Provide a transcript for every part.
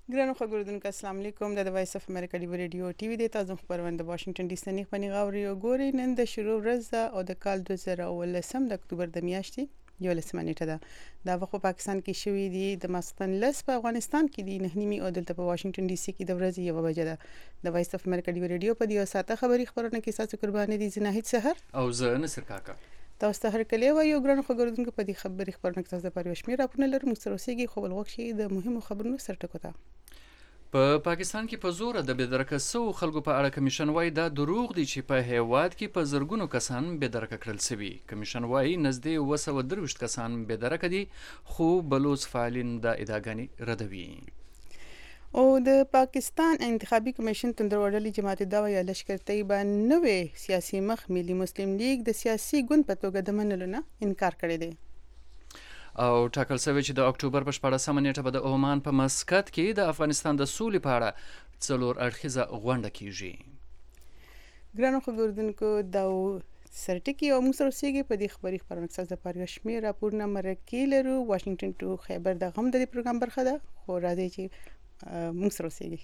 ګرانو خبردونکو السلام علیکم د وایس اف امریکا دی ریډیو ټي وی د تاسو خبرونه د واشنگټن ډي سي نه پنی غاوري او ګوري نن د شروع ورځ او د کال 2019 د اکتوبر د میاشتې یو لسمه نیټه ده د وخت په پاکستان کې شوې دي د ماسختن لس په افغانستان کې دي نه نیمه او دلته په واشنگټن ډي سي کې د ورځې یو بجه ده د وایس اف امریکا دی ریډیو په دې ساته خبري خبرونه کې تاسو قرباني دي زناهید سحر او زه نصر کاکا تاسو ته هر کله وایو ګرانو خبردونکو په دې خبري خبرونه کې تاسو د پاره شمیر راپونه لرم مستروسيږي خو بل وخت شي د مهمو خبرونو سره ټکو ته په پاکستان کې په زور د بېدرکه سو خلکو په اړه کمیشن وایي دا دروغ دي چې په هیواد کې په زرګونو کسان بېدرکه کړل شوي. کمیشن وایي نږدې 223 کسان بېدرکه دي خو بلوچ فعالین د ادعاګانې ردوي. او د پاکستان انتخابي کمیشن تندروړلي جماعت دعوه یا لشکرتي باندې نوې سیاسي مخ ملي مسلم لیگ د سیاسي ګوند په توګه د منلو نه انکار کړی دی او ټاکل شوی چې د اکتوبر په 14 نیټه به د عمان په مسقط کې د افغانستان د سولې په اړه څلور اړخیزه غونډه کیږي. ګرانو خبردونکو دا سرټکی او موږ سره اوسېږي په دې خبري خبرونه کې د پاره شمیر راپورونه مرکې لرو واشنگټن ټو خیبر د غم د پروګرام برخه ده خو راځي چې موږ سره اوسېږي.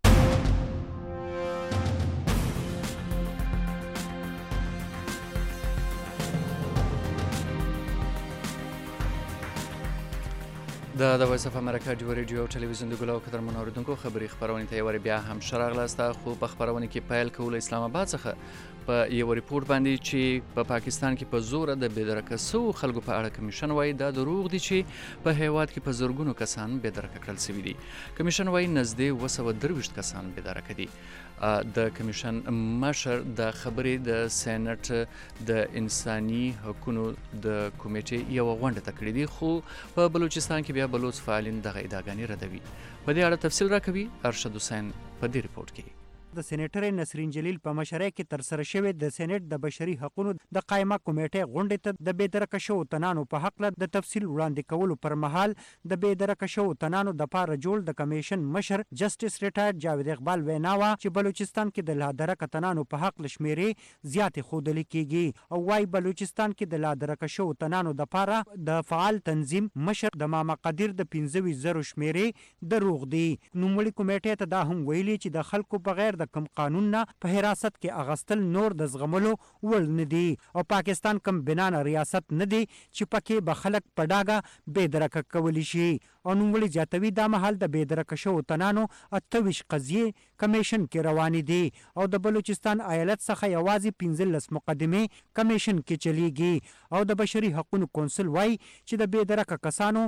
د وایس اف امریکا دی ریډیو ټلویزیون د ګلو قدر منوردونکو خبري خبرونه ته یو بیا هم شراغلاسته خو په خبرونه کې پایل کول اسلام آباد څخه په یو ریپورت باندې چې په پاکستان کې په زور د بېدرکه سو خلکو په اړه کمیشن وایي دا دروغ دي چې په هیواد کې په زرګونو کسان بېدرکه کړل شوي دي. کمیشن وایي نږدې 223 کسان بېدرکه دي. د کمیشن مشر د خبرې د سېنات د انساني حقوقو د کمیټې یو غونډه تکړه دي خو په بلوچستان کې بیا بلوچ فعالین دغه ادعاګانې ردوي. په دې اړه تفصیل راکوي ارشد حسین په دې ریپورت کې. د سېنیټر نسرین جلیل په مشرۍ کې تر سره شوې د سېنیټ د بشري حقوقو د قائمه کمیټې غونډې ته د بېدرکه شوو تنانو په حق له د تفصیل وړاندې کولو پر مهال د بېدرکه شوو تنانو د پاره جوړ د کمیشن مشر جسټس ریټایر جاوید اقبال ویناوه چې بلوچستان کې د لادرکه تنانو په حق لشمیرې زیاتې ښودل کیږي او وايي بلوچستان کې د لادرکه شوو تنانو د پاره د فعال تنظیم مشر د ماما قدیر د 15,000 شمیرې دروغ دي. نوموړي کمیټې ته دا هم ویلي چې د خلکو بغیر د کم قانون نه په حراست کې اغستل نور د زغملو وړ نه دي او پاکستان کم بنانه ریاست نه دی چې پکې به خلک په ډاګه بېدرکه کولی شي. او نوموړي زیاتوي دا مهال د بېدرکه شوو تنانو 28 قضیې کمیشن کې روانې دي او د بلوچستان ایالت څخه یوازې 15 مقدمې کمیشن کې چلیږي او د بشري حقوقو کونسل وایي چې د بېدرکه کسانو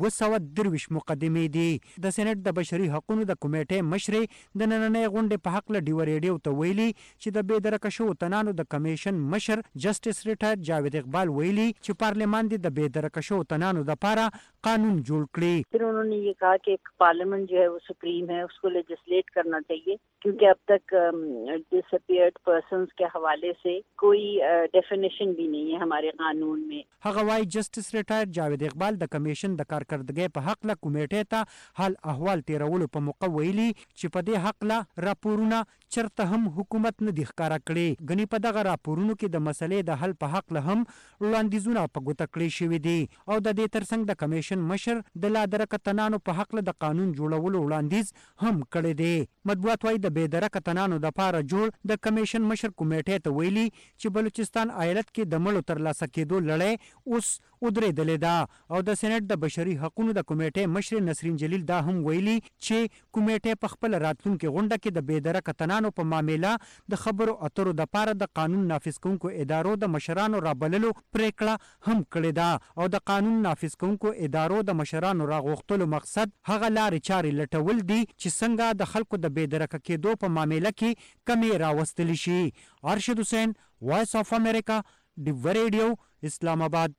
223 مقدمې دي. د سېنات د بشري حقوقو د کمیټې مشرې د نننۍ غونډې په حق له ډیو ریډیو ته ویلي چې د بېدرکه شوو تنانو د کمیشن مشر جسټس ریټایر جاوید اقبال ویلي چې پارلیمان د بېدرکه شوو تنانو لپاره قانون جوړ کړي. फिर उन्होंने ये कहा कि पार्लियामेंट जो है वो सुप्रीम है, उसको लेजिस्लेट करना चाहिए क्योंकि अब तक डिसअपीयर्ड पर्सन्स के हवाले से कोई डेफिनेशन भी नहीं है हमारे कानून में. هغه وايي جسټس ریټایر جاوید اقبال د کمیشن د کارکردګۍ په حق له کمیټې ته حال احوال تیرولو په موقع ویلي چې په دې حق له راپورونه چرته هم حکومت نه دی ښکارا کړي. غني په دغه راپورونو کې د مسلې د حل په حق له هم وړاندیزونه په ګوته کړی شوي دي او د دې ترڅنګ د کمیشن مشر د لادرکه تنانو په حق له د قانون جوړولو وړاندیز هم کړی دی. مطبوعات وايي د بېدرکه تنانو د پاره جوړ د کمیشن مشر کمیټې ته ویلي چې بلوچستان ایالت کې د مړو ترلاسه کېدو لړۍ اوس ودرېدلې ده او د سېنات د بشري حقوقو د کمیټې مشر نسرین جلیل دا هم ویلي چې کمیټې په خپل راتلونکي غونډه کې د بېدرکه تنانو په معاملې د خبرو اترو د پاره د قانون نافذ کوونکو ادارو د مشرانو رابللو پریکړه هم کړې ده او د قانون نافذ کوونکو ادارو د مشرانو راغوښتلو مقصد هغه لارې چارې لټول دي چې څنګه د خلکو د بېدرکه کېدو په معاملې کې کمې راوستل شي. ارشد حسین وایس اف امریکا دی ریډیو اسلام آباد.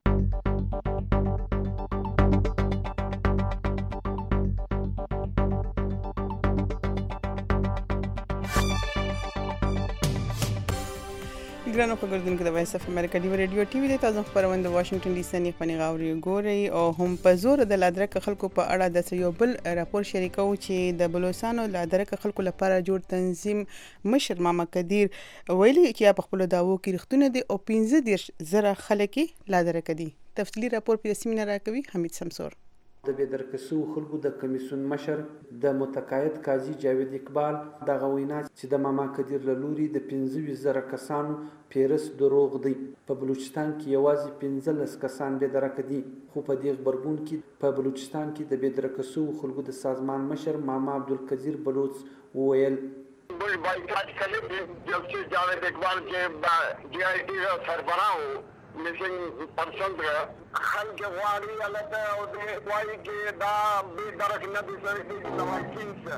ګرانو خبردونکو د وایس اف امریکا دی ریډیو ټي وی د تاسو خبرونه د واشنگټن ډي سي نه پنی غاوري ګوري او هم په زور د لادرکه خلکو په اړه د یو بل راپور شریکو چې د بلوچستان لادرکه خلکو لپاره جوړ تنظیم مشر ماما قدیر ویلي چې په خپل داوو کې رښتونه دي او 15,000 خلک لادرکه دي. تفصیلی راپور په سیمینار راکوي حمید سمسور. د بېدرکه شوو خلکو د کمیسیون مشر د متقاعد قاضي جاوید اقبال دغه وینا چې د ماما قدیر له لوري د 15,000 کسانو پیرس دروغ دی. په بلوچستان کې یوازې 15 کسان بېدرکه دي، خو په دې غبرګون کې په بلوچستان کې د بېدرکه شوو خلکو د سازمان مشر ماما عبدالقدیر بلوچ وویل بایکاټ کړی جسټس جاوید اقبال کې ډي آی ټي سربراہ मिसिंग पर्सन खल के वाली अलग और वाली के दा बेदरक नदी सर की नवाकिन से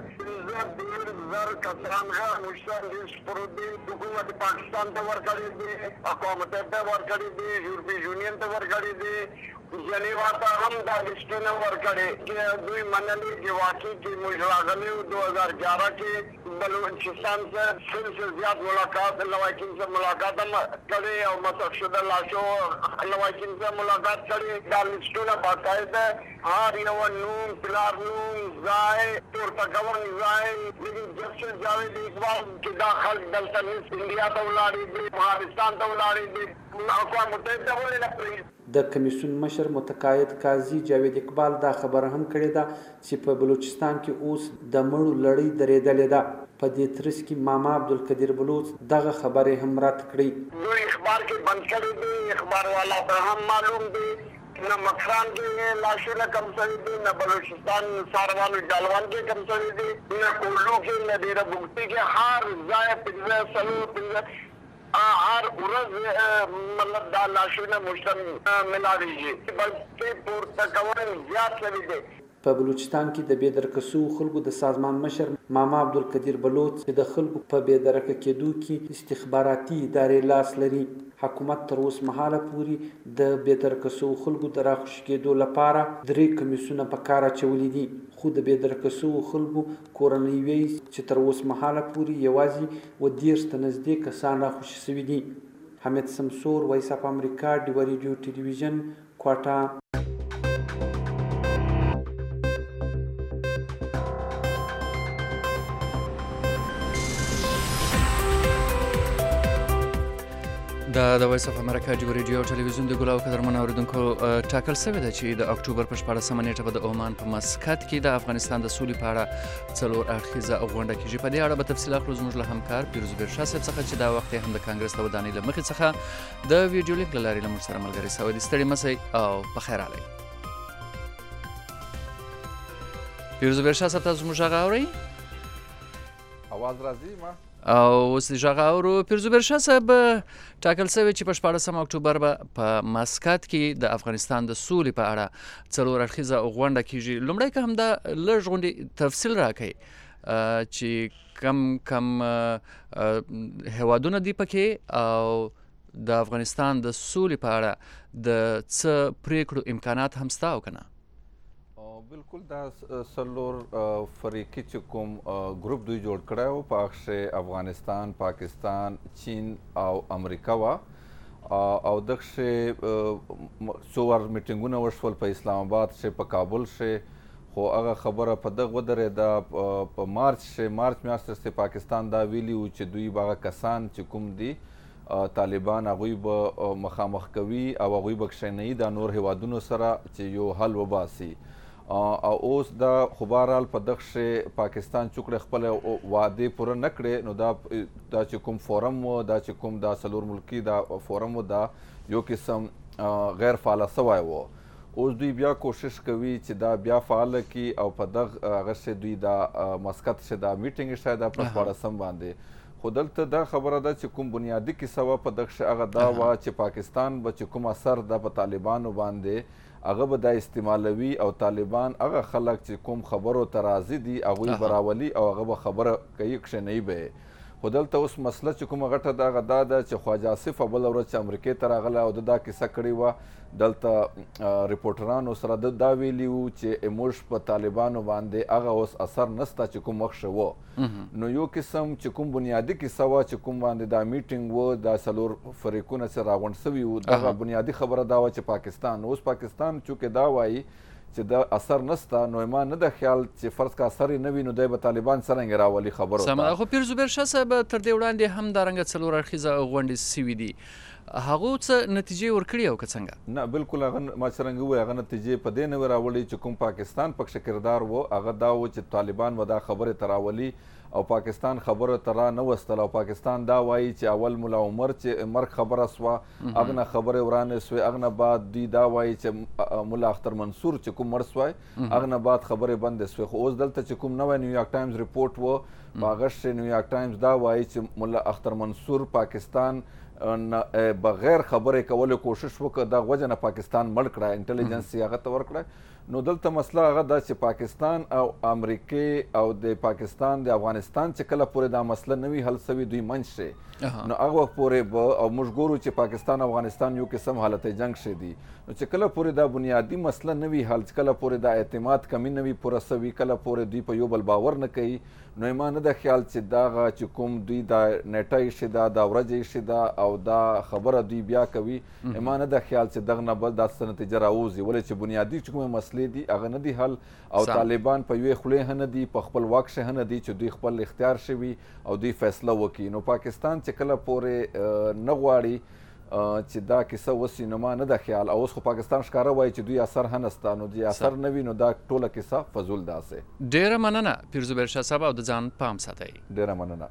देर जर कसान है मुश्किल इस प्रोदी हुकूमत पाकिस्तान तो वर्क करी दी, हुकूमत पे वर्क करी दी, यूरोपीय यूनियन तो वर्क करी दी, जनेवा तो हम दागिस्तान वर्क करे कि दुई मनली के वाकई की मुजरागनी 2011 के बलूचिस्तान से ज्यादा मुलाकात लवाकिन से मुलाकात करे और मकसद लाशो लवाकिन से मुलाकात करे दागिस्तान बाकायदा हर नून पिलार नून जाए तौर तकवन जाए, लेकिन जब से जावेद इकबाल के दाखिल दलतन इंडिया तो उलाड़ी दी, पाकिस्तान तो उलाड़ी दी, अक़वाम मुत्तहिदा बोले ना د کمیسیون مشر متقاعد قاضي جاوید اقبال دا خبره هم کړې ده چې په بلوچستان کې اوس د مړو لړۍ درېدلې ده. په دې ترڅ کې ماما عبدالقدیر بلوچ دغه خبرې هم رد کړې. دوی اخبار کې بند کړی دي، اخبار والا ته هم معلوم دي نه مکران کې لاشونه کم شوي دي، نه بلوچستان ساروان جالوان کې کم شوي دي، نه کولو کې نه ډېره بوکتي کې هر ځای 15 سلو हर उरज मतलब दा लाशों मुश्तम मिला दीजिए बल्कि पुरतकवन ज्यादा से भी दे. په بلوچستان کې د بېدرکه شوو خلکو د سازمان مشر ماما عبدالقدیر بلوچ چې د خلکو په بېدرکه کېدو کې استخباراتي ادارې لاس لري. حکومت تر اوسه مهاله پورې د بېدرکه شوو خلکو د راخوشي کېدو لپاره 3 کمیسیونه په کار اچولي دي، خو د بېدرکه شوو خلکو کورنۍ وایي چې تر اوسه مهاله پورې یوازې 30 ته نږدې کسان راخوشي شوي دي. حمید سمسور، وایس اف امریکا، ډیوه ریډیو ټلویزیون، کوټه. د وایس اف امریکا ډیوه ریډیو ټلویزیون د ګلاو قدرمن اوریدونکو ټاکل شوې ده چې د اکتوبر په 14 نیټه به د عمان په مسقط کې د افغانستان د سولې په اړه 4 اړخیزه غونډه کیږي. په دې اړه به تفصیل اخلو زموږ له همکار پیروز بیرشاه صاحب څخه چې دا وخت هم د کانګرس د ودانۍ له مخې څخه د ویډیو لینک له لارې له موږ سره ملګري شوی دي. ستړي مه شئ او په خیر راغلی. پیروز بیرشاه صاحب تاسو موږ غږ اورئ؟ اواز راځي ما او اوس د غږ اورو. پیروز بیرشاه صاحب ټاکل شوی چې په 14 اکتوبر به په مسقط کې د افغانستان د سولې په اړه 4 اړخیزه غونډه کیږي. لومړی که همدا لږ غونډې تفصیل راکړئ چې کم هیوادونه دي پکې او د افغانستان د سولې په اړه د څه پریکړو امکانات هم شته او که نه؟ بالکل دا سلور فریقي چې کوم ګروپ دوی جوړ کړی و په هغه افغانستان، پاکستان، چین او امریکا وه او دغه څو ور میټینګونه وشول په اسلام آباد شي، په کابل شي، خو هغه خبره په دغه ودرېده په مارچ میاشت پاکستان دا ویلي و چې دوی به هغه کسان چې کوم دي طالبان هغوی به مخامخ کوي او هغوی به کښېنوي دا نور هیوادونو سره چې یو حل وباسي. او اوس دا خو بهرحال په دغه پاکستان چوکړې خپل وعدې پوره نه کړې، نو دا چې کوم فورم و، دا چې کوم دا څلور ملکي دا فورم و، دا یو قسم غیر فعاله سوی و. اوس دوی بیا کوشش کوي چې دا بیا فعاله کړي او په دغه هغه دوی دا مسقط دا میټینګ شاید په 14 باندې. خو دلته دا خبره ده چې کوم بنیادي کیسه وه په دغه هغه دا وه چې پاکستان به چې کوم اثر ده په طالبانو باندې هغه به دا استعمالوي او طالبان هغه خلک چې کوم خبرو ته راضي دي هغوی به راولي او هغه به خبره کوي کښېنوي به یې. خو دلته اوس مسله چې کومه غټه ده هغه دا ده چې خواجه آصف بله ورځ چې امریکې ته راغلی او ده دا کیسه کړې وه، دلته ریپورټرانو سره ده دا ویلي وو چې موږ په طالبانو باندې هغه اوس اثر نسته چې کوم مخ شه و. نو یو قسم چې کوم بنیادي کیسه وه چې کوم باندې دا میټینګ و، دا څلور فریقونه چې راغونډ سوي وو، دغه بنیادي خبره دا وه چې پاکستان چونکې دا وایي چې دا اثر نسته، نو ما نه ده خیال چې فرض که اثر یې نه وي نو دی به طالبان څرنګه راولي خبرو ته. خو پیروز بیرشاه صاحب تر دې وړاندې هم دارنګه 4 اړخیزه غونډې سوي دي. هغه څه نتیجې ورکړي او که څنګه؟ نه بالکل هغه ما څرنګه وویل هغه نتیجې په دې نه راوړي چې کوم پاکستان پکښې کردار و هغه دا و چې طالبان به دا خبرې ته راولي او پاکستان خبره ته را نه وستل او پاکستان دا وایي چې اول ملا عمر چې مرګ خبره سوه هغه نه خبرې ورانې سوې هغه نه بعد دوی دا وایي چې ملا اختر منصور چې کوم مړ سوی هغه نه بعد خبرې بندې سوې خو اوس دلته چې کوم نوی نیویارک ټایمز ریپورټ و په هغه کښې نیویارک ټایمز دا وایي چې ملا اختر منصور پاکستان بغیر خبرې کولو کوشش وکړه دا وجه نه پاکستان مړ کړه انټلیجنس یې هغه ته ورکړه نو دلته مسله هغه ده چې پاکستان او امریکې او د پاکستان د افغانستان چې کله پورې دا مسله نه وي حل سوي دوی منځ شي نو هغه وخت پورې به او موږ ګورو چې پاکستان افغانستان یو قسم حالت جنګ شي دي نو چې کله پورې دا بنیادی مسله نه وي حل کله پورې دا اعتماد کمی نه وي پوره سوي کله پورې دوی په یو بل باور نه کوي نو ما نه د خیال چې دغه چې کوم دوی دا نیټه ایښې ده دا ورځ ایښې ده او دا خبره دوی بیا کوي ما نه د خیال چې دغه نه بل دا څه نتیجه راوځي ولې چې بنیادي چې کومې مسلې دي هغه نه دي حل او طالبان په یوې خولې هم نه دي په خپل واک کښې نه دي چې دوی خپل اختیار شوي او دوی فیصله وکړي نو پاکستان چې کله پورې نه غواړي چې دا کیسه وسي نو ما نه د خیال او اوس خو پاکستان ښکاره وایي چې دوی اثر هم نسته نو دوی اثر نه وي نو دا ټوله کیسه فضول داسې ډېره مننه پیرزبیر شاه صاحب او د ځان پام ساتئ. ډېره مننه.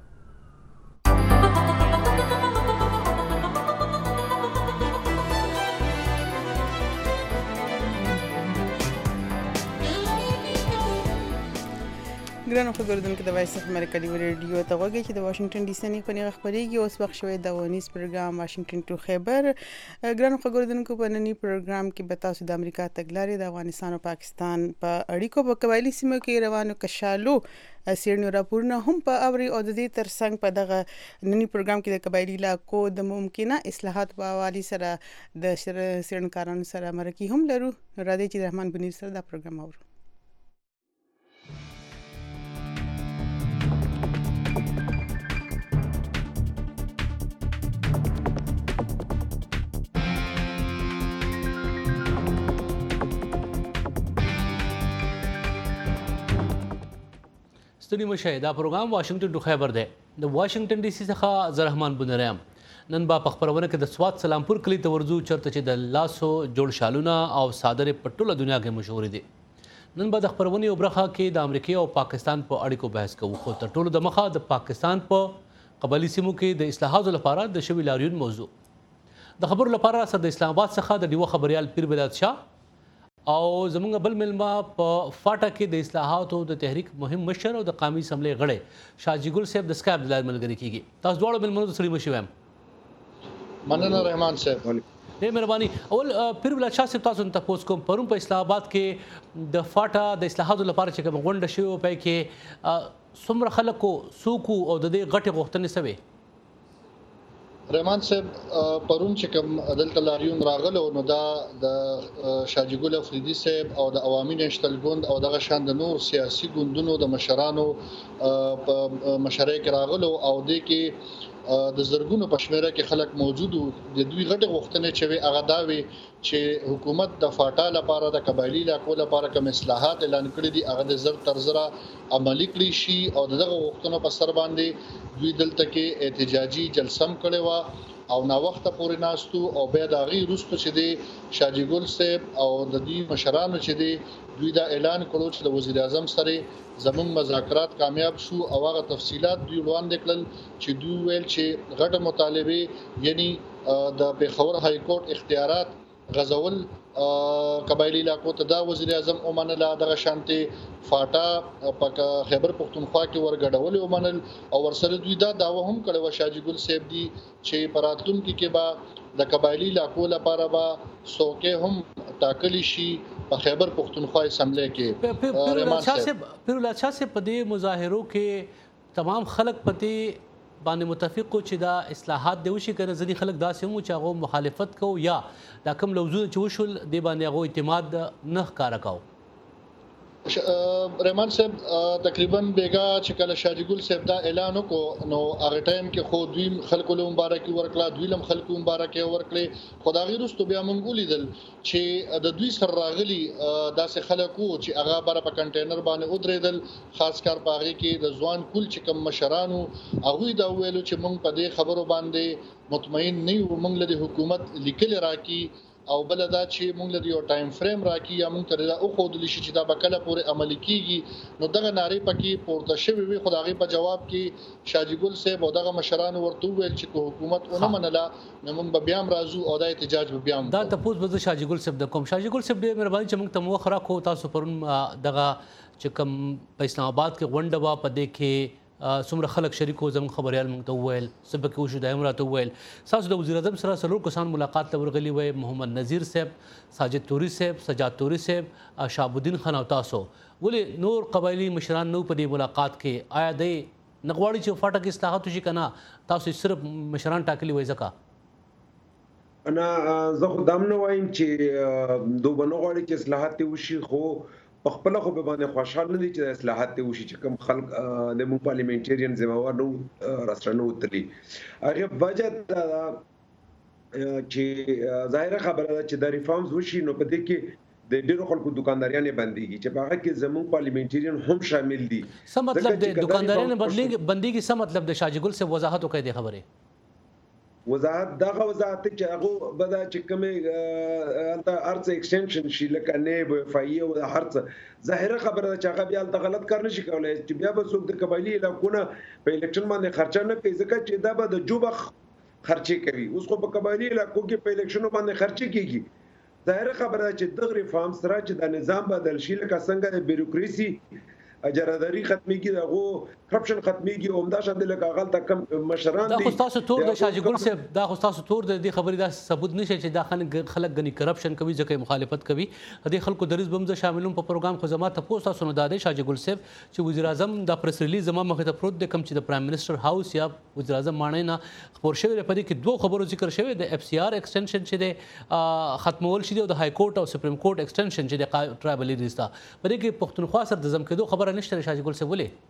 ګرانو خبردونکو د وایس اف امریکا دی ریډیو ته غوږی چې د واشنگټن ډي سي نه په نیغه خبرېږي اوس وخت شوی د ونیس پروګرام واشنگټن ټو خیبر. ګرانو خبردونکو په نننی پروګرام کې به تاسو د امریکا تګلارې د افغانستان او پاکستان په اړیکو په قبایلي سیمو کې روانو کشالو سیرنیو راپورونه هم په اوري او د دې ترڅنګ په دغه نننی پروګرام کې د قبایلي علاقو د ممکنه اصلاحات په حواله سره د سیرنکارانو سره مرکه هم لرو. راځئ چې رحمان بنیر سره دا پروګرام اورو. ستړي مشئ دا پروګرام واشنگټن ټو خیبر دی د واشنگټن ډي سي څخه زه رحمان بنیر یم. نن به په خپرونه کې د سوات سلامپور کلي ته ورځو چېرته چې د لاسو جوړ شالونه او څادرې په ټوله دنیا کې مشهورې دي. نن به د خپرونې یو برخه کې د امریکې او پاکستان په اړیکو بحث کوو خو تر ټولو د مخه د پاکستان په قبایلي سیمو کې د اصلاحاتو لپاره د شوي لاریون موضوع. د خبرو لپاره سره د اسلام آباد څخه د ډیوه خبریال پیر بلال شاه او زمونږ بل ملما په فاټا کې د اصلاحاتو د تحریک مهم مشر او د قومي اسمبلی غړی شاجي ګل صاحب د سکایپ د لارې ملګري کیږي. تاسو دواړو ملمنو ته ستړي مشئ وایم. مننه رحمان صاحب. ډېر مهرباني. اول پیر بلال شاه صاحب تاسو ته تپوس کوم پرون په اسلام آباد کې د فاټا د اصلاحاتو لپاره چې کومه غونډه شوې وه په کې څومره خلکو څوک او د دې غټې غوښتنې څه وې؟ رحمان صاحب پرون چې کوم عدالت لاریون راغلو نو دا د شاجي ګل افریدي صاحب او د عوامي نېشنل ګوند او دغه شان د نور سیاسي ګوندونو د مشرانو په مشرۍ کې راغلو او د کې د زرګونو په شمیره کې خلک موجود وو. د دوی غټه غوښتنې چې هغه دا وي چې حکومت د فاټا لپاره د قبایلي علاقو لپاره کوم اصلاحات اعلان کړي دي هغه د زر تر زره عملي کړي شي او دغه غوښتنو په سر باندې دوی دلته کې احتجاجي جلسه هم کړې وه او نا وخت پورې ناستو او بیا د هغې وروسته چې دی شاجي ګل صاحب او د دوی مشرانو چې دی دوی دا اعلان کړو چې د وزیر اعظم سره زموږ مذاکرات کامیاب شو او هغه تفصیلات دوی وړاندې کړل چې دوی ویل چې غټه مطالبه یعنی د پیښور های کورټ اختیارات غزول قبایلی علاقو ته دا وزیر اعظم ومنله دغه شانتي فاټا په خیبر پختونخوا کې ورګډول ومنل او ورسره دوی دا داوا هم کړو شاجي ګل صاحب دی چې پراتونکو کې به د قبایلی علاقو لپاره به څوکۍ هم ټاکلی شي په خیبر پختونخوا اسمبلی کې. پیر بلال شاه صاحب په دې مظاهرو کې تمام خلک پته باندې متفق چې دا اصلاحات دی وشي کنه ځینې خلک داسې هم چې هغه مخالفت کو یا دا کوم لوزونه چې وشول دی باندې هغه اعتماد نه ښکاره کو. رحمان صاحب تقریبا بیګا چې کله شاجي ګل صاحب دا اعلان وکړو نو هغه ټایم کې خو دوی خلکو له مبارکي ورکړه دوی لم خلکو مبارکي ورکړي خدای رستو بیا مونږ ولیدل چې د دوی سره راغلي داسې خلکو چې هغه بار په کنټینر باندې ودرېدل خاص کار پاغي کې د ځوان کول چې کم مشرانو هغه دا ویلو چې مونږ په دې خبرو باندې مطمئن نه یو مونږ له حکومت لیکل راکی او بل دا چې مونږ له یو ټایم فریم راکی یا مونږ ته دا او خو د لشي چې دا بکله پورې عملی کیږي نو دغه ناری پکې پورته شوی وي خدای په جواب کې شاجي ګل صاحب او دغه مشران ورته ویل چې حکومت اونې منله نو مونږ بیا هم راځو او د احتجاج بیا هم دا تاسو به شاجي ګل صاحب د کوم شاجي ګل صاحب ډېر مهرباني چې مونږ ته موخره کو تاسو پرون دغه چې کوم په اسلام آباد کې غونډه وا په دې کې څومره خلک شریکو زموږ خبريال موږ ته وویل سبق وشو دایم راته وویل تاسو د وزیر اعظم سره څلور کسان ملاقات ته ورغلي وای محمد نذیر صاحب ساجد توري صاحب سجاد توري صاحب شهاب الدین خان او تاسو ولې نور قبایلی مشران نو په دې ملاقات کې آیا د نغواړي چې فاټک اصلاحات وشي کنه تاسو صرف مشران ټاکلي وای ځکه انا زه خدام نه وایم چې دوه نغواړي چې اصلاحات وشي خو خپل خو به باندې خوشاله دي چې اصلاحات وشي چې کوم خلک د مو پارلیمنټریان زموږ نو راستنو وتلی هغه وجه دا چې ظاهره خبره ده چې د ریفارمز وشي نو په دې کې د ډیرو خلکو دکانداریانه بنديږي چې هغه کې زموږ پارلیمنټریان هم شامل دي څه مطلب د دکانداریانه بنديږي څه مطلب د شاجي ګل سے وضاحت وکړي د خبره وضاحت دغه وضاحت چې هغه بدا چې کومه انت ارڅ ایکستنشن شي لکه نه به فایي او هرڅ ظاهره خبره چې هغه بیا د غلط کار نشي کولای چې بیا به څوک د قبایلی علاقونه په الیکشن باندې خرچه نه کوي ځکه چې دا به د جوبخ خرچه کوي اوس خو په قبایلی علاقو کې په الیکشن باندې خرچه کیږي ظاهره خبره چې دغه ریفارم سره چې د نظام بدل شي لکه څنګه د بیروکراسي اجراداري ختميږي دغه کرپشن ختميږي او همدا شاندل کاغل تا کم مشران دي دا خو تاسو تور د شاجي ګل صاحب دا خو تاسو تور د دې خبرې دا ثبوت نشي چې دا خلک غني کرپشن کوي ځکه مخالفت کوي د خلکو د رزق بمزه شاملون په پروګرام خو زما ته پوسټ تاسو نه دادې شاجي ګل صاحب چې وزیر اعظم د پریس ریلیز زما مخه ته پروت د کم چې د پرایم منسٹر هاوس یا وزیر اعظم مانای نه خبر شوی په دې کې دوه خبرو ذکر شوی د اف سی آر ایکسټنشن چې د ختمول شي او د های کورټ او سپریم کورټ ایکسټنشن چې د ټرایبل ایریز ته په دې کې پښتونخوا سره د زم کېدو خبره نشته شاجي ګل صاحب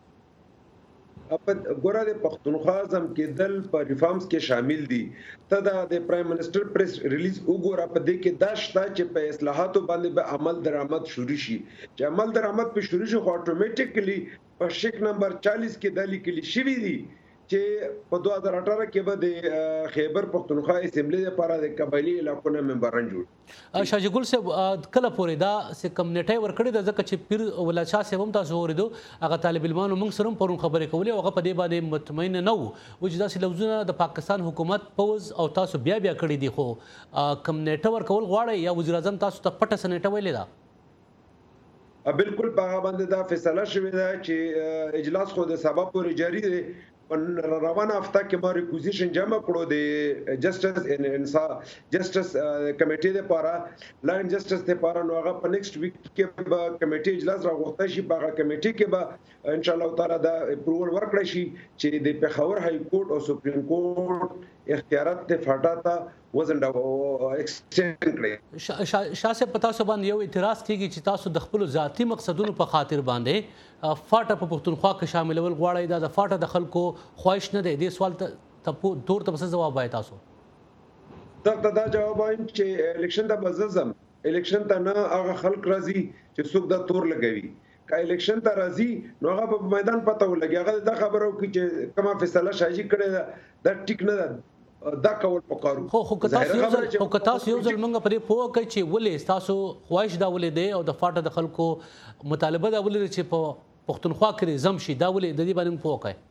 په ګوره د پښتونخوا زم کېدل په ریفارمز کې شامل دي ته د پرایم منسٹر پریس ریلیز وګوره په دې کې دا شته چې په اصلاحاتو باندې به عمل درآمد شروع شي چې عمل درآمد په شروع شي خو اتوماتیکلی په شیک نمبر 40 کې د لیکلي شوی دي چې په 2018 کې به د خیبر پښتونخوا اسمبلی لپاره د قبایلی علاقو ممبران جوړ شاجي ګل صاحب کله پورې دا چې کمیټه ورکړې د ځکه چې پیر ولا شاه صاحب هم تاسو ورېدو هغه طالب علمانو موږ سره پرون خبرې کولې هغه په دې باندې مطمئن نه وو چې داسې لفظونه د پاکستان حکومت پوز او تاسو بیا کړی دي خو کمیټه ورکول غواړي یا وزیر اعظم تاسو ته پټه سنټه ویلې ده بالکل په باندې دا فیصله شوې ده چې اجلاس خو د سبب پورې جاری دی روانه هفته کې ما ریکوزیشن جمع کړو د جسټس کمیټې لپاره لاین جسټس لپاره نو هغه په نیکسټ ویک کې به کمیټې اجلاس راغوښته شي په هغه کمیټې کې به ان شاء الله تعالی دا اپروول ورکړي شي چې د پېښور های کورټ او سپریم کورټ اختیارات ته فاټا ته وزن دا ایکسټند کړي شاسه پتا سو باندې یو اعتراض کیږي چې تاسو د خپل ذاتی مقصدونو په خاطر باندې فاټا په پښتونخوا کې شاملول غواړي دا د فاټا د خلکو خواهش نه دی دې سوال ته تور ته څه جواب وای تاسو دا جواب وایم چې الیکشن ته بززم الیکشن ته نه هغه خلک راځي چې څوک دا تور لګوي کا الیکشن ته راځي نو هغه په میدان پته ولګي هغه دا خبرو کې چې کومه فیصله شاجي کړي دا ټیک نه ده دا کول پکارو خو کتاس یو ځل منګه پرې پوه کوي چې ولې تاسو خواهش دا ولې دی او د فاټا د خلکو مطالبه دا ولې چې په پښتونخوا کې زم شي دا ولې د دې باندې پوه کوي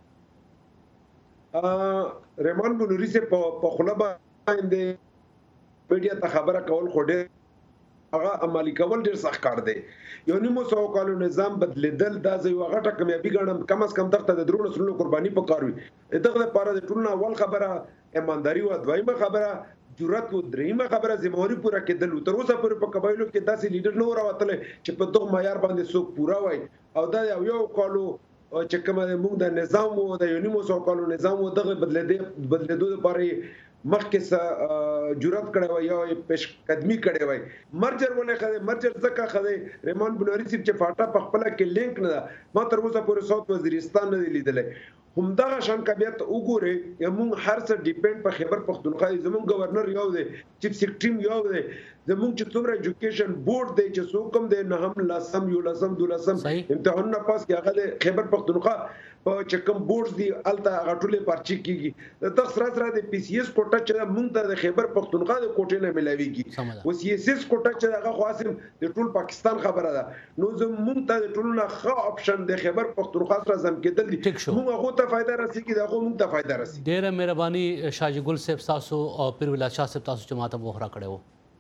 رحمان بلوري سے په خله باندې میډیا ته خبره کول خو ډېر هغه عملی کول ډېر سخت کار دی یو نیمو سو کالو نظام بدلیدل دا زوی غټه کامیابی ګڼم کم از کم دغه د درونو سرونو قرباني پکاروي دغه لپاره د ټولنه اول خبره ایمانداری او دویمه خبره جرأت او دریمه خبره زموري پورا کېدل تر اوسه پورې په قبایلو کې داسې لیډر نه راوتل چې په دغه معیار باندې څوک پورا وای او دا یو کالو چې کومه موږ د نظام او د یونیمو سو کالو نظام او دغه بدلیدو لپاره مخکې څه جرأت کړی وای یا پیش قدمی کړی وای. مرجر ولې خدای مرجر ځکه خدای رحمان بنوري صاحب چې فاټا په خپل کې لینک نه ده ما تر اوسه پورې صوت وزیرستان نه دی لیدلې. همدغه شان کبیت وګوره موږ هر څه ډیپند په خیبر پختونخوا زموږ گورنر یو دی چیف سیکرټری یو دی زموږ چې څومره ایجوکیشن بورډ دی چې څوک هم دی نه هم لاسم یو لاسم دولسم امتحانونه پاس کې هغه د خیبر پختونخوا په چې کوم بورډز دی الته هغه ټولې پرچی کیږي د تخ سره د پی سی اس کوټه چې موږ ته د خیبر پختونخوا د کوټې نه ملاويږي او سی اس اس کوټه چې هغه خاصم د ټول پاکستان خبره ده نو زموږ ته د ټول نه ښه اپشن د خیبر پختونخوا سره زم کېدل دي موږ هغه ته فائدہ رسېږي دا موږ ته فائدہ رسېږي. ډېره مهرباني شاجي ګل صاحب تاسو او پیر ولایت شاه صاحب تاسو چې ماته وخرا کړو.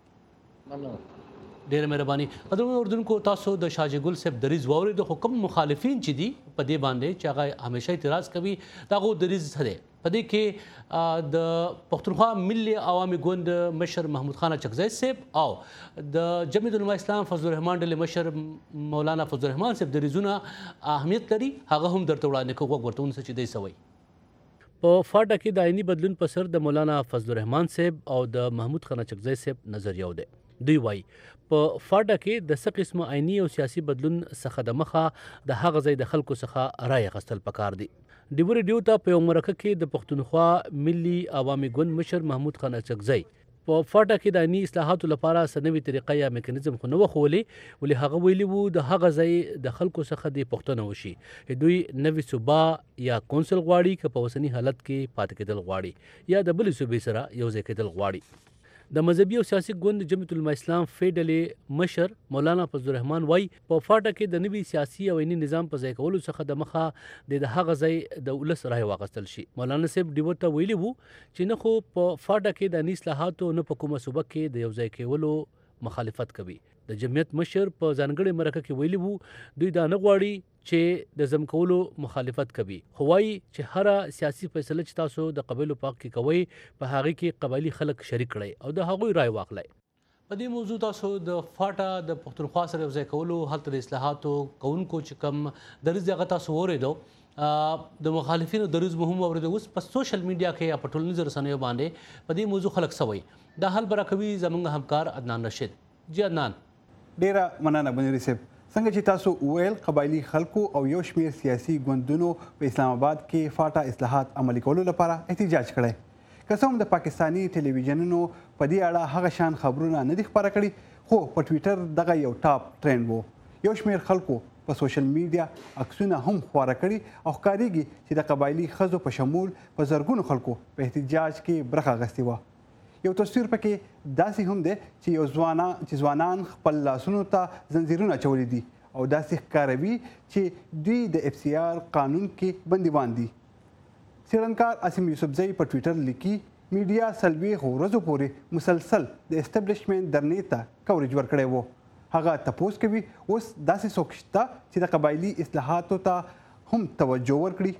ډېر مهرباني. قدرمنو اردوونکو تاسو د شاجي ګل صاحب دریځ واورید خو کوم مخالفین چې دي په دې باندې چې هغه همیشه اعتراض کوي دا غو دریځ څه دی په دې کې د پښتونخوا ملي عوامي ګوند مشر محمود خان اچکزی صاحب او د جمعیت العلماء اسلام فضل الرحمن ډلې مشر مولانا فضل الرحمن صاحب دریځونه اهمیت لري هغه هم درته وړاندې کوو ورته ونیسئ چې دی سوی. په فاټا کې د آئیني بدلون په سر د مولانا فضل الرحمن صاحب او د محمود خان اچکزی صاحب نظر یو دی. دوی وایي په فاټا کې د څه قسمه آئیني او سیاسي بدلون څخه د مخه د هغه ځای د خلکو څخه رایې اخیستل پکار دي. ډیوري ډیو ته په یو مرکه کې د پښتونخوا ملي عوامي ګوند مشر محمود خان اچکزی په فاټا کې د آئیني اصلاحاتو لپاره څه نوې طریقه یا میکانیزم خو نه و ښولې ولې هغه ویلي وو د هغه ځای د خلکو څخه دې پوښتنه وشي دوی نوې صوبه یا کونسل غواړي که په اوسني حالت کې پاتې کېدل غواړي یا د بلې صوبې سره یو ځای کېدل غواړي. د مذهبي او سیاسي ګوند جمعیت العلماء اسلام ډلې مشر مولانا فضل الرحمن وایي په فاټا کې د نوي سیاسي او آئیني نظام په ځای کولو څخه د مخه د هغه ځای د ولس رایې واخیستل شي. مولانا صاحب ډیو ته ویلي وو چې نه خو په فاټا کې د آئیني اصلاحاتو نه په کومه صوبه کې د یو ځای کولو مخالفت کوي. د جمعیت مشر په ځانګړې مرکه کې ویلي وو دوی دا نه غواړي چې د ضم کولو مخالفت کوي خو وایي چې هر سیاسي فیصله چې تاسو د قبایلو په حق کې کوئ په هغې کې قبایلي خلک شریک کړئ او د هغوی رای واخلئ. په دې موضوع تاسو د فاټا د پښتونخوا سره یو ځای کولو هلته د اصلاحاتو کوونکو چې کوم دریځ هغه تاسو واورېدو د مخالفینو دریځ مو هم واورېدو. اوس په سوشل میډیا کې یا په ټولنیزو رسنیو باندې په دې موضوع خلک څه وایي دا حل به راکوي زموږ همکار عدنان رشید. جی عدنان. ډیره مننه بنوري صاحب. څنګه چې تاسو ویل قبایلی خلکو او یو شمیر سیاسي ګوندونو په اسلام آباد کې فاټا اصلاحات عملي کولو لپاره احتجاج کړی. که څه هم د پاکستاني ټلویزیونونو په دې اړه هغه شان خبرونه نه دي خپاره کړي خو په ټویټر دغه یو ټاپ ټرینډ وو. یو شمیر خلکو په سوشل میډیا عکسونه هم خپاره کړي او ښکارېږي چې د قبایلی ښځو په شمول په زرګونو خلکو په احتجاج کې برخه اخیستې وه. یو تصویر پکې داسې هم دی چې ځوانان خپل لاسونو ته زنځیرونه اچولي دي او داسې ښکاروي چې دوی د اف سی آر قانون کې بندیوان دي. څېړنکار عاصم یوسفزی په ټویټر لیکي میډیا څلوېښت ورځو پورې مسلسل د اسټبلیشمنټ درنې ته کوریج ورکړی و. هغه تپوس کوي اوس داسې څوک شته چې د قبایلي اصلاحاتو ته هم توجه ورکړي.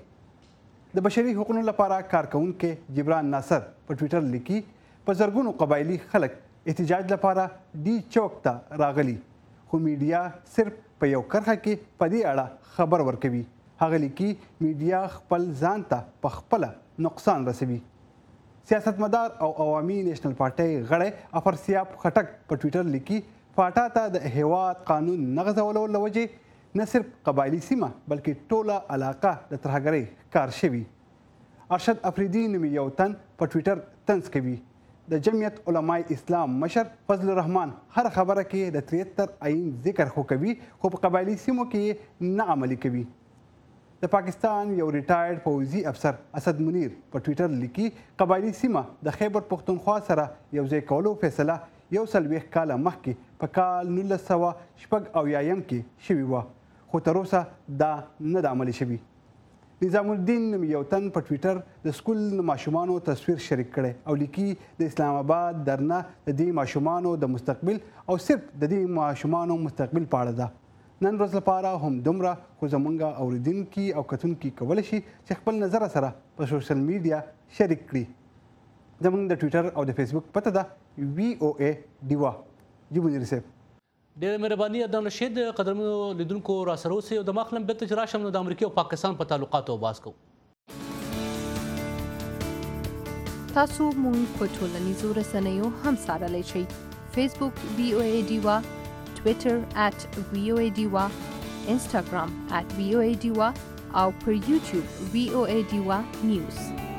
د بشري حقوقو لپاره کارکوونکی جبران ناصر په ټویټر لیکي په زرګونو قبایلي خلک احتجاج لپاره ډي چوک ته راغلي خو میډیا صرف په یو کرښه کې په دې اړه خبر ورکوي. هغه لیکي میډیا خپل ځان ته په خپله نقصان رسوي. سیاستمدار او عوامي نیشنل پارټۍ غړی افرسیاب خټک په ټویټر لیکي فاټا ته د هیواد قانون نه غځولو له وجې نه صرف قبایلي سیمه بلکې ټوله علاقه د ترهګرۍ کار شوي. ارشد افریدي نومي یو تن په ټویټر طنز کوي د جمعیت علماء اسلام مشر فضل الرحمن هر خبره کې د 73 آئین ذکر خو کوي خو په قبایلي سیمو کې نه عملي کوي. د پاکستان یو ریټایرډ پوځي افسر اسد منیر په ټویټر لیکي قبایلي سیمه د خیبر پښتونخوا سره یو ځای کولو فیصله 40 کاله مخکې په کال 1986 کې شوې وه خو تر اوسه دا نه د عملي شوي. نظام الدین یو تن په ټویټر د سکول ماشومانو تصویر شریک کړی او لیکي د اسلام آباد درنه د دې ماشومانو د مستقبل او صرف د دې ماشومانو مستقبل په اړه ده. نن ورځ لپاره هم دومره خو زمونږ اوریدونکي او کتونکي کولی شي چې خپل نظر سره په سوشل میډیا شریک کړي. زمونږ د ټویټر او د فیسبوک پته ده VOA ډیوا. جی منیر صاحب ډېره مهرباني عدنان رشید. قدرمنو لیدونکو را سره اوسئ او د ماخلم بیرته چې راشم نو د امریکا او پاکستان په تعلقاتو بحث کوو. تاسو مونږ په ټولنیزو رسنیو هم څارلی شئ. فیسبوک VOA ډیوا، ټویټر @VOA ډیوا، انسټاګرام @VOA ډیوا او پر یوټیوب VOA ډیوا نیوز.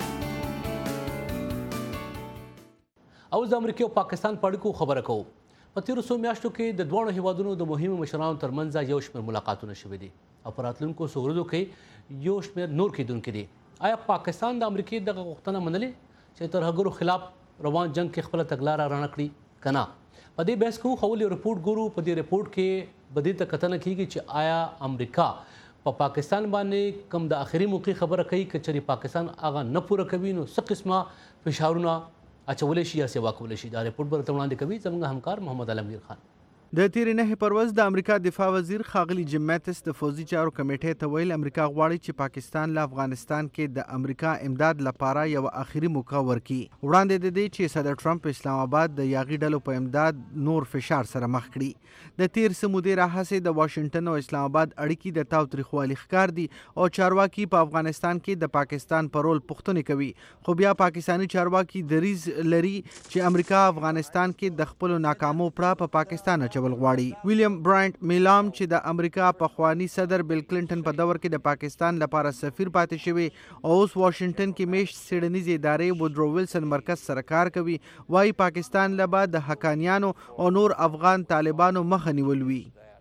او د امریکا او پاکستان په اړیکو خبره کوو. په تیرو څو میاشتو کې د دواړو هیوادونو د مهمو مشرانو ترمنځ یو شمېر ملاقاتونه شوي دي او په راتلونکو څو ورځو کې یو شمېر نور کیدونکي دي. آیا پاکستان د امریکې دغه غوښتنه منلې چې ترهګرو خلاف روان جنگ کې خپله تګلاره رڼه کړي که نه؟ په دې بحث کوو. خو ولې رپورټ ګورو. په دې رپورټ کې به دې ته کتنه کیږي چې آیا امریکا په پاکستان باندې کوم د آخري موقع خبره کوي که چېرې پاکستان هغه نه پوره کوي نو څه قسمه فشارونه اچولی شي یا سیوا کولی شي. دا رپورټ به درته وړاندې کوي زموږ همکار محمد علمگیر خان. د تیرې نهې پر ورځ د امریکا دفاع وزیر ښاغلي جیم میتس د فوزي چارو کمیټې ته ویل امریکا غواړي چې پاکستان له افغانستان کې د امریکا امداد لپاره یو آخري موقع ورکړي. وړاندې د دې چې صدر ټرمپ اسلام آباد د یاغي ډلو په امداد نور فشار سره مخ کړي. د تیر څه مودې راهیسې د واشنګټن او اسلام آباد اړیکې د تاوتریخوالي ښکار دي او چارواکي په افغانستان کې د پاکستان په رول پوښتنې کوي. خو بیا پاکستاني چارواکي دریځ لري چې امریکا افغانستان کې د خپلو ناکامو پړه په پاکستان اچول غواړي. ویلیام برانټ میلام چې د امریکا پخوانی صدر بیل کلنټن په دور کې د پاکستان لپاره سفیر پاتې شوی او اوس واشنګټن کې میشت څیړنیزې ادارې وودرو ویلسن مرکز سره کار کوي، وايي پاکستان له به د حقانیانو او نور افغان طالبانو مخه نیول وي.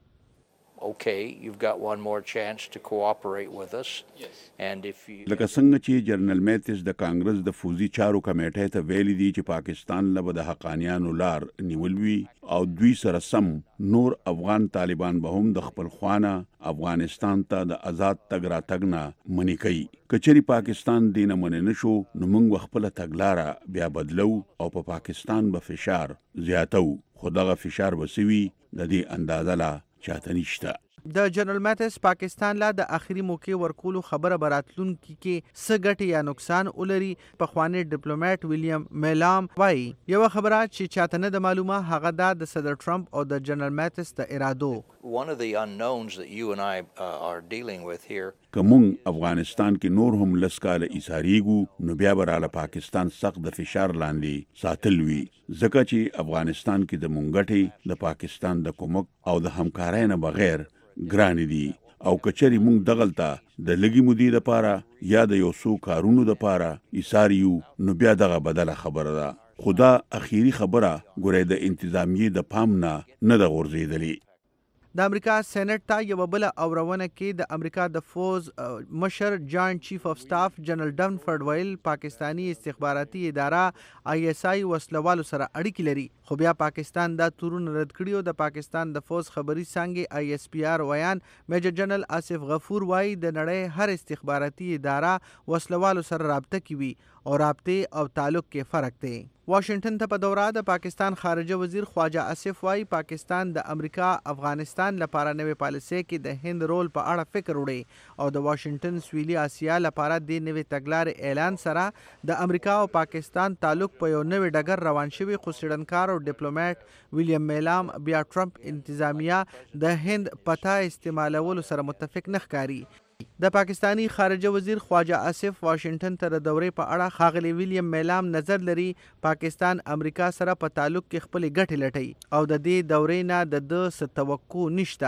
Okay, you've got one more chance to cooperate with us. Yes. And if you لکه څنګه چې جنرال میتس د کانګرس د فوزي چارو کمیټې ته ویلي دي چې پاکستان له به د حقانیانو لار نیول وي او دوی سره سم نور افغان طالبان به هم د خپل خوانه افغانستان ته د آزاد تګ راتګ نه منې کوي. که چېرې پاکستان دې نه منې نه شو نو موږ خپله تګلاره بیا بدلو او په پاکستان به فشار زیاتو. خو دغه فشار به څه وي د دې اندازه لا چاته نشته. د جنرال میتس پاکستان لا د آخري موقع ورکولو خبره براتلونکي کې څه ګټې یا نقصان ولري. پخوانی ډیپلوماټ ویلیام میلام وایي یو خبره چې چاته نه د معلومه هغه دا د صدر ټرمپ او د جنرال میتس د ارادو. one of the unknowns that you and I are dealing with here. که مونږ افغانستان کې نور هم لس کاله ایساریږو نو بیا به راله پاکستان سخت د فشار لاندې ساتل وي، ځکه چې افغانستان کې د مونږ ګټې د پاکستان د کومک او د همکارۍ نه بغیر ګرانې دي. او کچري مونږ دغلته د لګي مودې لپاره یا د یو څو کارونو لپاره ایساریو نو بیا دغه بدله خبره ده. خدا اخیری خبره ګورې د انتظامیې د پام نه د غورځېدلې. د امریکا سېنات ته یو بل اورونه کې د امریکا د فوز مشر جاینټ چیف اف سټاف جنرال ډنفورد ویل پاکستانی استخباراتي اداره ISI وسلوالو سره اړیکې لري. خو بیا پاکستان دا تورونه رد کړي او د پاکستان د فوز خبري څانګې ISPR ویان میجر جنرال آصف غفور وایي د نړۍ هر استخباراتي اداره وسلوالو سره رابطه کوي او رابطه او تعلق کې فرق دی. واشنگټن ته په دوره د پاکستان خارجه وزیر خواجه آصف وایي پاکستان د امریکا افغانستان لپاره نوې پالیسۍ کې د هند رول په اړه فکر وړي او د واشنگټن سویلي اسیا لپاره د نوې تګلارې اعلان سره د امریکا او پاکستان تعلق په یو نوې ډګر روان شوی. خو څېړنکار او ډیپلوماټ ویلیام میلام بیا ټرمپ انتظامیه د هند پته استعمالولو سره متفق نه ښکاري. د پاکستانی خارجه وزیر خواجه آصف واشنگټن ته د دورې په اړه ښاغلی ویلیام میلام نظر لري پاکستان امریکا سره په تعلق کې خپلې ګټې لټوي او د دې دورې نه د ده څه توقع نشته.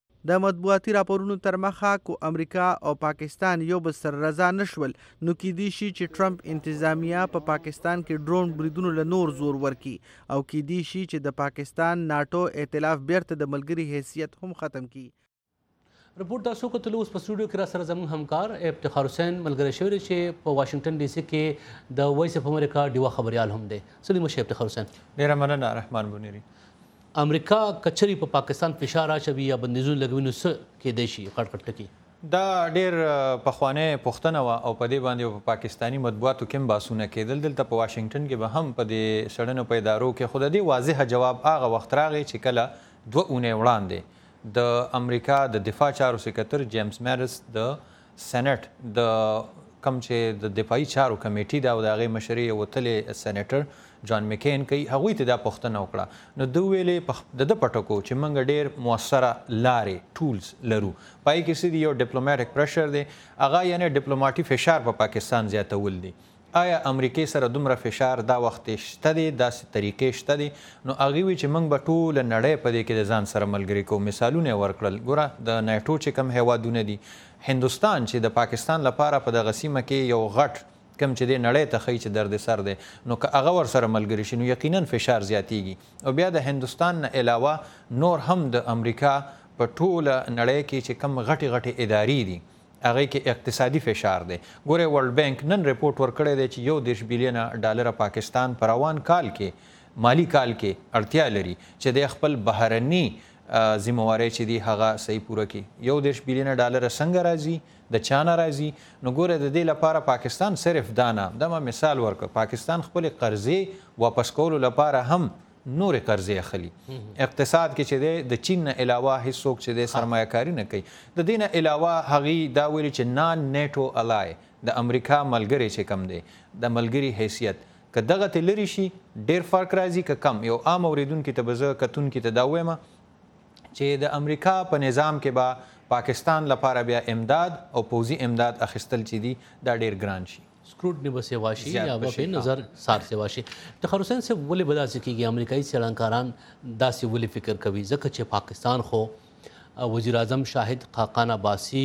د مطبوعاتي راپورونو تر مخه کو امریکا او پاکستان یو بل سره رضا نشول نو کېدی شي چې ټرمپ انتظامیه په پاکستان کې ډرون بریدونو له نور زور ورکړي او کېدی شي چې د پاکستان ناټو ائتلاف بیرته د ملګري حیثیت هم ختم کړي. رپورټ تاسو کتلو اوس په سټوډیو کې را سره زموږ همکار افتخار حسین ملګری شوی دی چې په واشنگټن ډي سي کې د وایس اف امریکا ډیوا خبريال هم دی. سلیم شه افتخار حسین. ډیره مننه رحمان بنيري. امریکا کچري په پاکستان فشار اچوي یا بندیزونه لګوي نو څه کېدای شي خټ کی دا ډیر پخوانه پښتنه وا او په دې باندې په پاکستانی مطبوعاتو کې باسونه کېدل. دلته په واشنگټن کې به هم په دې سړنو په ادارو کې خود دې واضح جواب هغه وخت راغی چې کله 2 اونۍ وړاندې د امریکا د دفاع چارو سکرټر جیمز میرس د سېنات د کم چې د دفاعي چارو کمیټې دا او د هغې مشري وتلې سېنیټر جان مکین کوي هغوی ته دا پوښتنه وکړه نو ده ویلې د ده پټکو چې موږ ډېر مؤثره لارې ټولز لرو پای کې څه دي یو ډیپلوماټیک پریشر دی هغه یعنې ډیپلوماټي فشار په پاکستان زیاتول دي آیا امریکای سره دومره فشار دا وخت شته دی داسې طریقې شته دی نو هغوی وایي چې موږ به ټوله نړۍ په دې کې د ځان سره ملګري کوو مثالونه یې ورکړل ګوره د نیټو چې کوم هیوادونه دي هندوستان چې د پاکستان لپاره په دغه سیمه کې یو غټ کم چې د نړۍ ته ښیي چې درد سر دی نو که هغه ورسره ملګري شي نو یقینا فشار زیاتیږي او بیا د هندوستان نه علاوه نور هم د امریکا په ټوله نړۍ کې چې کم غټې غټې ادارې دي هغه کې اقتصادي فشار دی ګوره ورلد بانک نن ریپورت ورکړی دی چې 1 بلین ډالر پاکستان په روان کال کې مالی کال کې اړتیا لري چې د خپل بهرني ذمہواری چې دی هغه صحیح پوره کړي 1 بلین ډالر څنګه راځي د چا نه راځي نو ګوره د دې لپاره پاکستان صرف دا ما مثال ورکړ پاکستان خپل قرضې واپس کولو لپاره هم نورې قرضې اخلي اقتصاد کې چې دی د چین نه علاوه هیڅوک چې دی سرمایه کاري نه کوي د دې نه علاوه هغوی دا ویلي چې نان نیټو الای د امریکا ملګری چې کم دی د ملګري حیثیت که دغه ته لرې شي ډېر فرق راځي که کم یو عام اورېدونکي ته به زه کتونکي ته دا وایم چې د امریکا په نظام کې به پاکستان لپاره بیا امداد او پوځي امداد اخیستل چې دي دا ډېر ګران شي سکروټنی به سیوا شي یا به په نظر سار سیوا شي افتخار حسین صاحب ولې به داسې کېږي امریکایي څېړنکاران داسې ولې فکر کوي ځکه چې پاکستان خو وزیر اعظم شاهد خاقان عباسي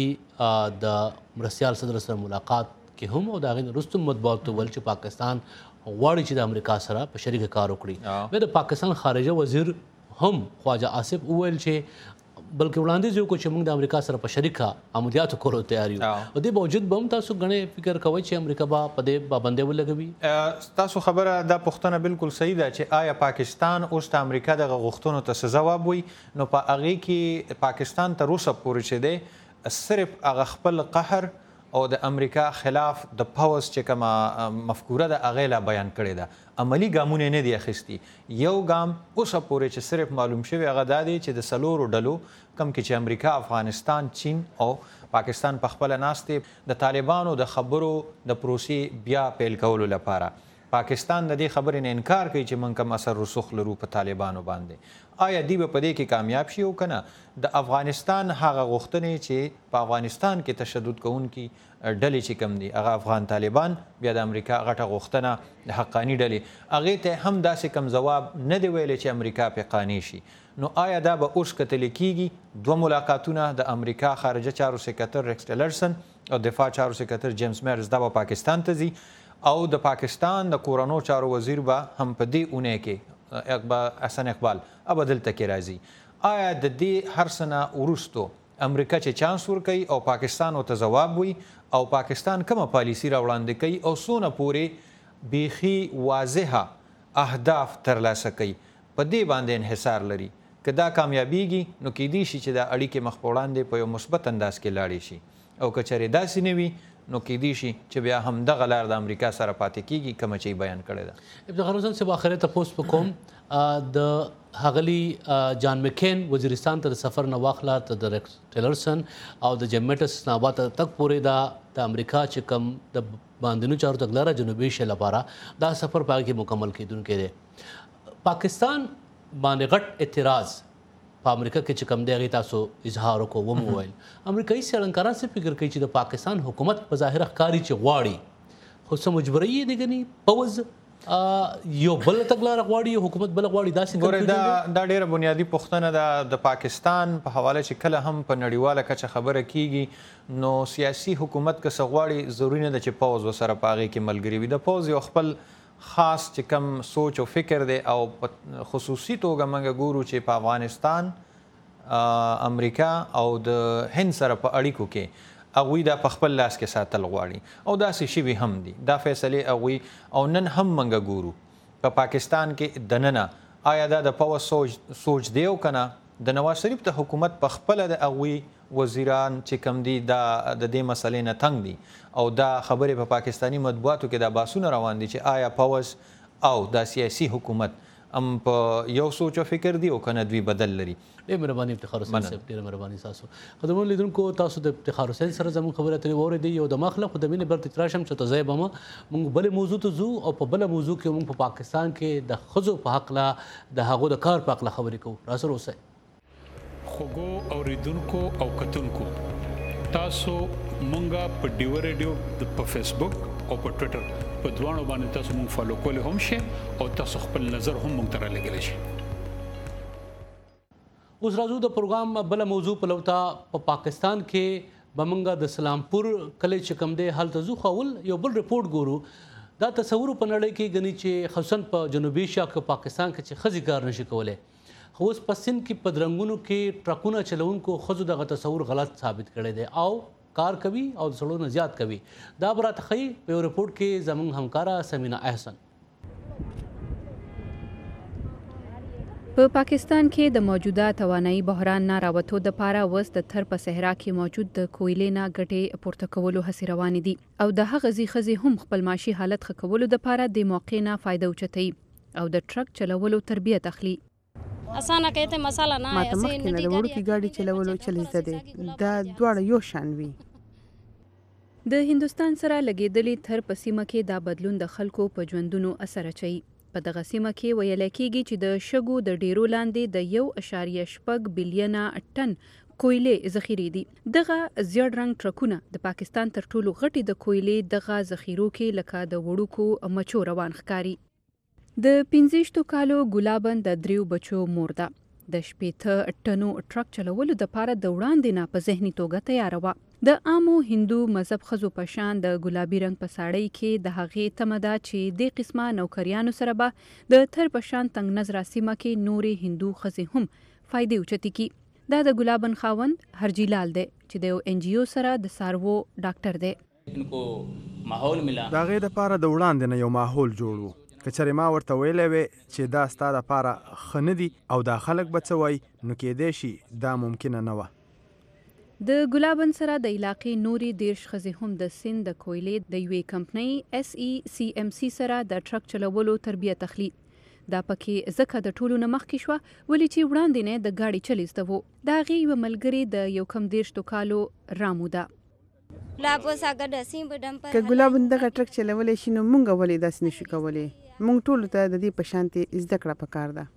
د مرستیال صدر سره ملاقات کې هم او د هغې نه وروسته مطبوعاتو ویل چې پاکستان غواړي چې د امریکا سره په شریکه کار وکړي بیا د پاکستان خارجه وزیر هم خواجه آصف وویل چې بلکې وړاندیز یې وکړو چې موږ د امریکا سره په شریکه عملیاتو کولو تیار یو او دې باوجود به هم تاسو ګڼې فکر کوئ چې امریکا به په دې پابندۍ ولګوي تاسو خبره دا پوښتنه بالکل صحیح ده چې آیا پاکستان اوس د امریکا دغه غوښتنو ته څه ځواب وایي نو په هغې کې پاکستان تر اوسه پورې چې دی صرف هغه خپل قهر او د امریکا خلاف د پوز چې کومه مفکوره ده هغې لا بیان کړې ده عملی ګامونه نه دي اخیستي یو ګام اوسه پورې چې صرف معلوم شوی هغه دا دی چې د څلورو ډلو کم کې چې امریکا افغانستان چین او پاکستان په خپله ناستې د طالبانو د خبرو د پروسې بیا پیل کولو لپاره پاکستان د دې خبرې نه انکار کوي چې موږ کوم اثر رسوخ لرو په طالبانو باندې آیا دی به په دې کې کامیاب شي او که نه د افغانستان هغه غوښتنې چې په افغانستان کې تشدد کوونکي ډلې چې کم دي هغه افغان طالبان بیا د امریکا غټه غوښتنه د حقاني ډلې هغې ته هم داسې کم ځواب نه دی ویلی چې امریکا پې قانع شي نو آیا دا به اوس کتلی کېږي 2 ملاقاتونه د امریکا خارجه چارو سکرتر ریکس ټیلرسن او دفاع چارو سکرتر جیمز میرز دا به پاکستان ته ځي او د پاکستان د کورنو چارو وزیر به هم په دې اونۍ کې حسن اقبال به دلته کې راځي آیا د دې هر څه نه وروستو امریکا چې چانس ورکوي او پاکستان ورته ځواب وي او پاکستان کومه پالیسي راوړاندې کوي او څونه پورې بیخي واضحه اهداف ترلاسه کوي په دې باندې انحصار لري که دا کامیابیږي نو کیدای شي چې دا اړیکې مخ په وړاندې په یو مثبت انداز کې لاړې شي او که چېرې داسې نه وي نو کیدای شي چې بیا هم دغه لار د امریکا سره پاتې کیږي کومه چې بیان کړې ده افتخار حسین صاحب آخرت تپوس په کوم د هغلی جان مکین وزیرستان ته د سفر نه واخله ته د ریکس ټیلرسن او د جیم میټس اسلام آباد تک پورې د امریکا چې کوم د باندنیو چارو تګلاره جنوبي ایشیا لپاره دا سفر په هغې کې مکمل کیدونکی دی پاکستان باندې غټ اعتراض په امریکا کې چې کوم دی هغې تاسو اظهار وکړو ومو ویل امریکایي څېړنکاران څه فکر کوي چې د پاکستان حکومت په ظاهره ښکاري چې غواړي خو څه مجبوري یې دی ګنې پوځ یو بل تګلاره غواړي یو حکومت بله غواړي داسې دا ډېره بنیادي پوښتنه ده د پاکستان په حواله چې کله هم په نړیواله کچه خبره کیږي نو سیاسي حکومت که څه غواړي ضروري نه ده چې پوځ ورسره په هغې کې ملګري وي د پوځ یو خپل خاص چې کم سوچ او فکر دی او په خصوصي توګه موږ ګورو چې په افغانستان امریکا او د هند سره په اړیکو کې هغوی دا په خپل لاس کې ساتل غواړي او داسې شوي هم دي دا فیصلې هغوی او نن هم موږ ګورو په پاکستان کې دننه آیا دا د پوځ سوچ دی او که نه د نواز شریف د حکومت په خپله د هغوی وزیران چې کم دي دا د دې مسلې نه تنګ دي او دا خبرې په پاکستاني مطبوعاتو کې دا بحثونه روان دي چې آیا پوځ او دا سیاسي حکومت هم په یو سوچ او فکر دی او که نه دوی بدل لري ډېر مهرباني افتخار حسین صاحب ډېره مهرباني ستاسو قدرمنو لیدونکو تاسو د افتخار حسین سره زموږ خبرې اترې واورېدې یو د مخله خو د مینې بېرته تراشم چې ته ځای به موږ بلې موضوع ته ځو او په بله موضوع کې موږ په پاکستان کې د ښځو په هکله د هغو د کار په هکله خبرې کوو راسره اوسئ خوږو اوریدونکو او کتونکو تاسو مونږه په ډیو ریډیو په فیسبوک او په ټوئیټر په دوانو باندې تاسو مونږ فالو کول هم شي او تاسو خپل نظر هم مونږ ته رالیږلی شي. اوس راځو د پروګرام بل موضوع په لوتا په پاکستان کې بمنګا د سلامپور کلی چې کوم دی هلته زو خول یو بل ریپورت ګورو دا تصور په نړۍ کې غني چې خصوصا په جنوبي ایشیا کې پاکستان کې چې خزي کار نشي کولای خو اوس په سند کې په درنګونو کې ټرکونه چلونکو خزو دغه تصور غلط ثابت کړي دی او کار کوي او سړو نه زیات کوي. دا برات خي په ریپورت کې زموږ همکارا سمینا احسن. په پاکستان کې د موجوده توانایي بحران نه راوتو د پاره وس د تر په صحرا کې موجود د کویلې نه ګټې پورته کولو هڅې روانې دي او د هغه ځخزي هم خپل معاشي حالت ښه کولو د پاره د موقع نه فائدہ اوچتي او د ټرک چلولو تربیت اخلي. اسانه کته مساله نه ماته مخکې نه د وړوکي ګاډي چلولو چل زده دي دا دواړه یو شان وي. د هندستان سره لګیدلې تر په سیمه کې دا بدلون د خلکو په ژوندونو اثر اچي. په دغه سیمه کې ویل کېږي چې د شګو د ډیرو لاندې د 1.8 بلین ټن کویلې ذخیرې دي. دغه زیړ رنګ ټرکونه د پاکستان تر ټولو غټي د کویلې دغه ذخیرو کې لکه د وړوکو مچو روان ښکاري. د 15 کالو ګلابن د دریو بچو مور ده. د 18 ټنو ټرک چلولو د پاره د وړاندې نه په ذهني توګه تیار و. د عامو هندو مذهب خزو پشان د ګلابي رنگ په ساړی کې د هغې تمدا چې د قسمه نوکریانو سره به د تر پشان تنگ نظر سیمه کې نورې هندو خزي هم فائدې اوچتي کی. دا د ګلابن خاوند هرجیلال دی چې د ان جی او سره د سارو ډاکټر دی. انکو ماحول ملا دا غي د پاره د وړاندې نه یو ماحول جوړو. کچره ما ورته ویلې وې چې دا ستاره لپاره خندي او دا خلک بچوي نو کې دې شي دا ممکن نه و. د ګلابن سره د علاقې نوري دیرش خزي هم د سند د کویلې د یوې کمپنۍ اس ای سی ام سی سره د ټرک چلولو تربیت اخلي. دا پکې زکه د ټولو نه مخکې شو ولې چې وړاندې نه د گاډي چلیسته وو. دا غي یو ملګری د یو کم 13 کالو رامو ده. لا پوسا ګډ سیم بدم پر ک ګلابن دغه ټرک چلولې شنو مونږ ولې داس نشو کولای. مونږ ټول ته د دې پشانتي زده کړه پکار ده.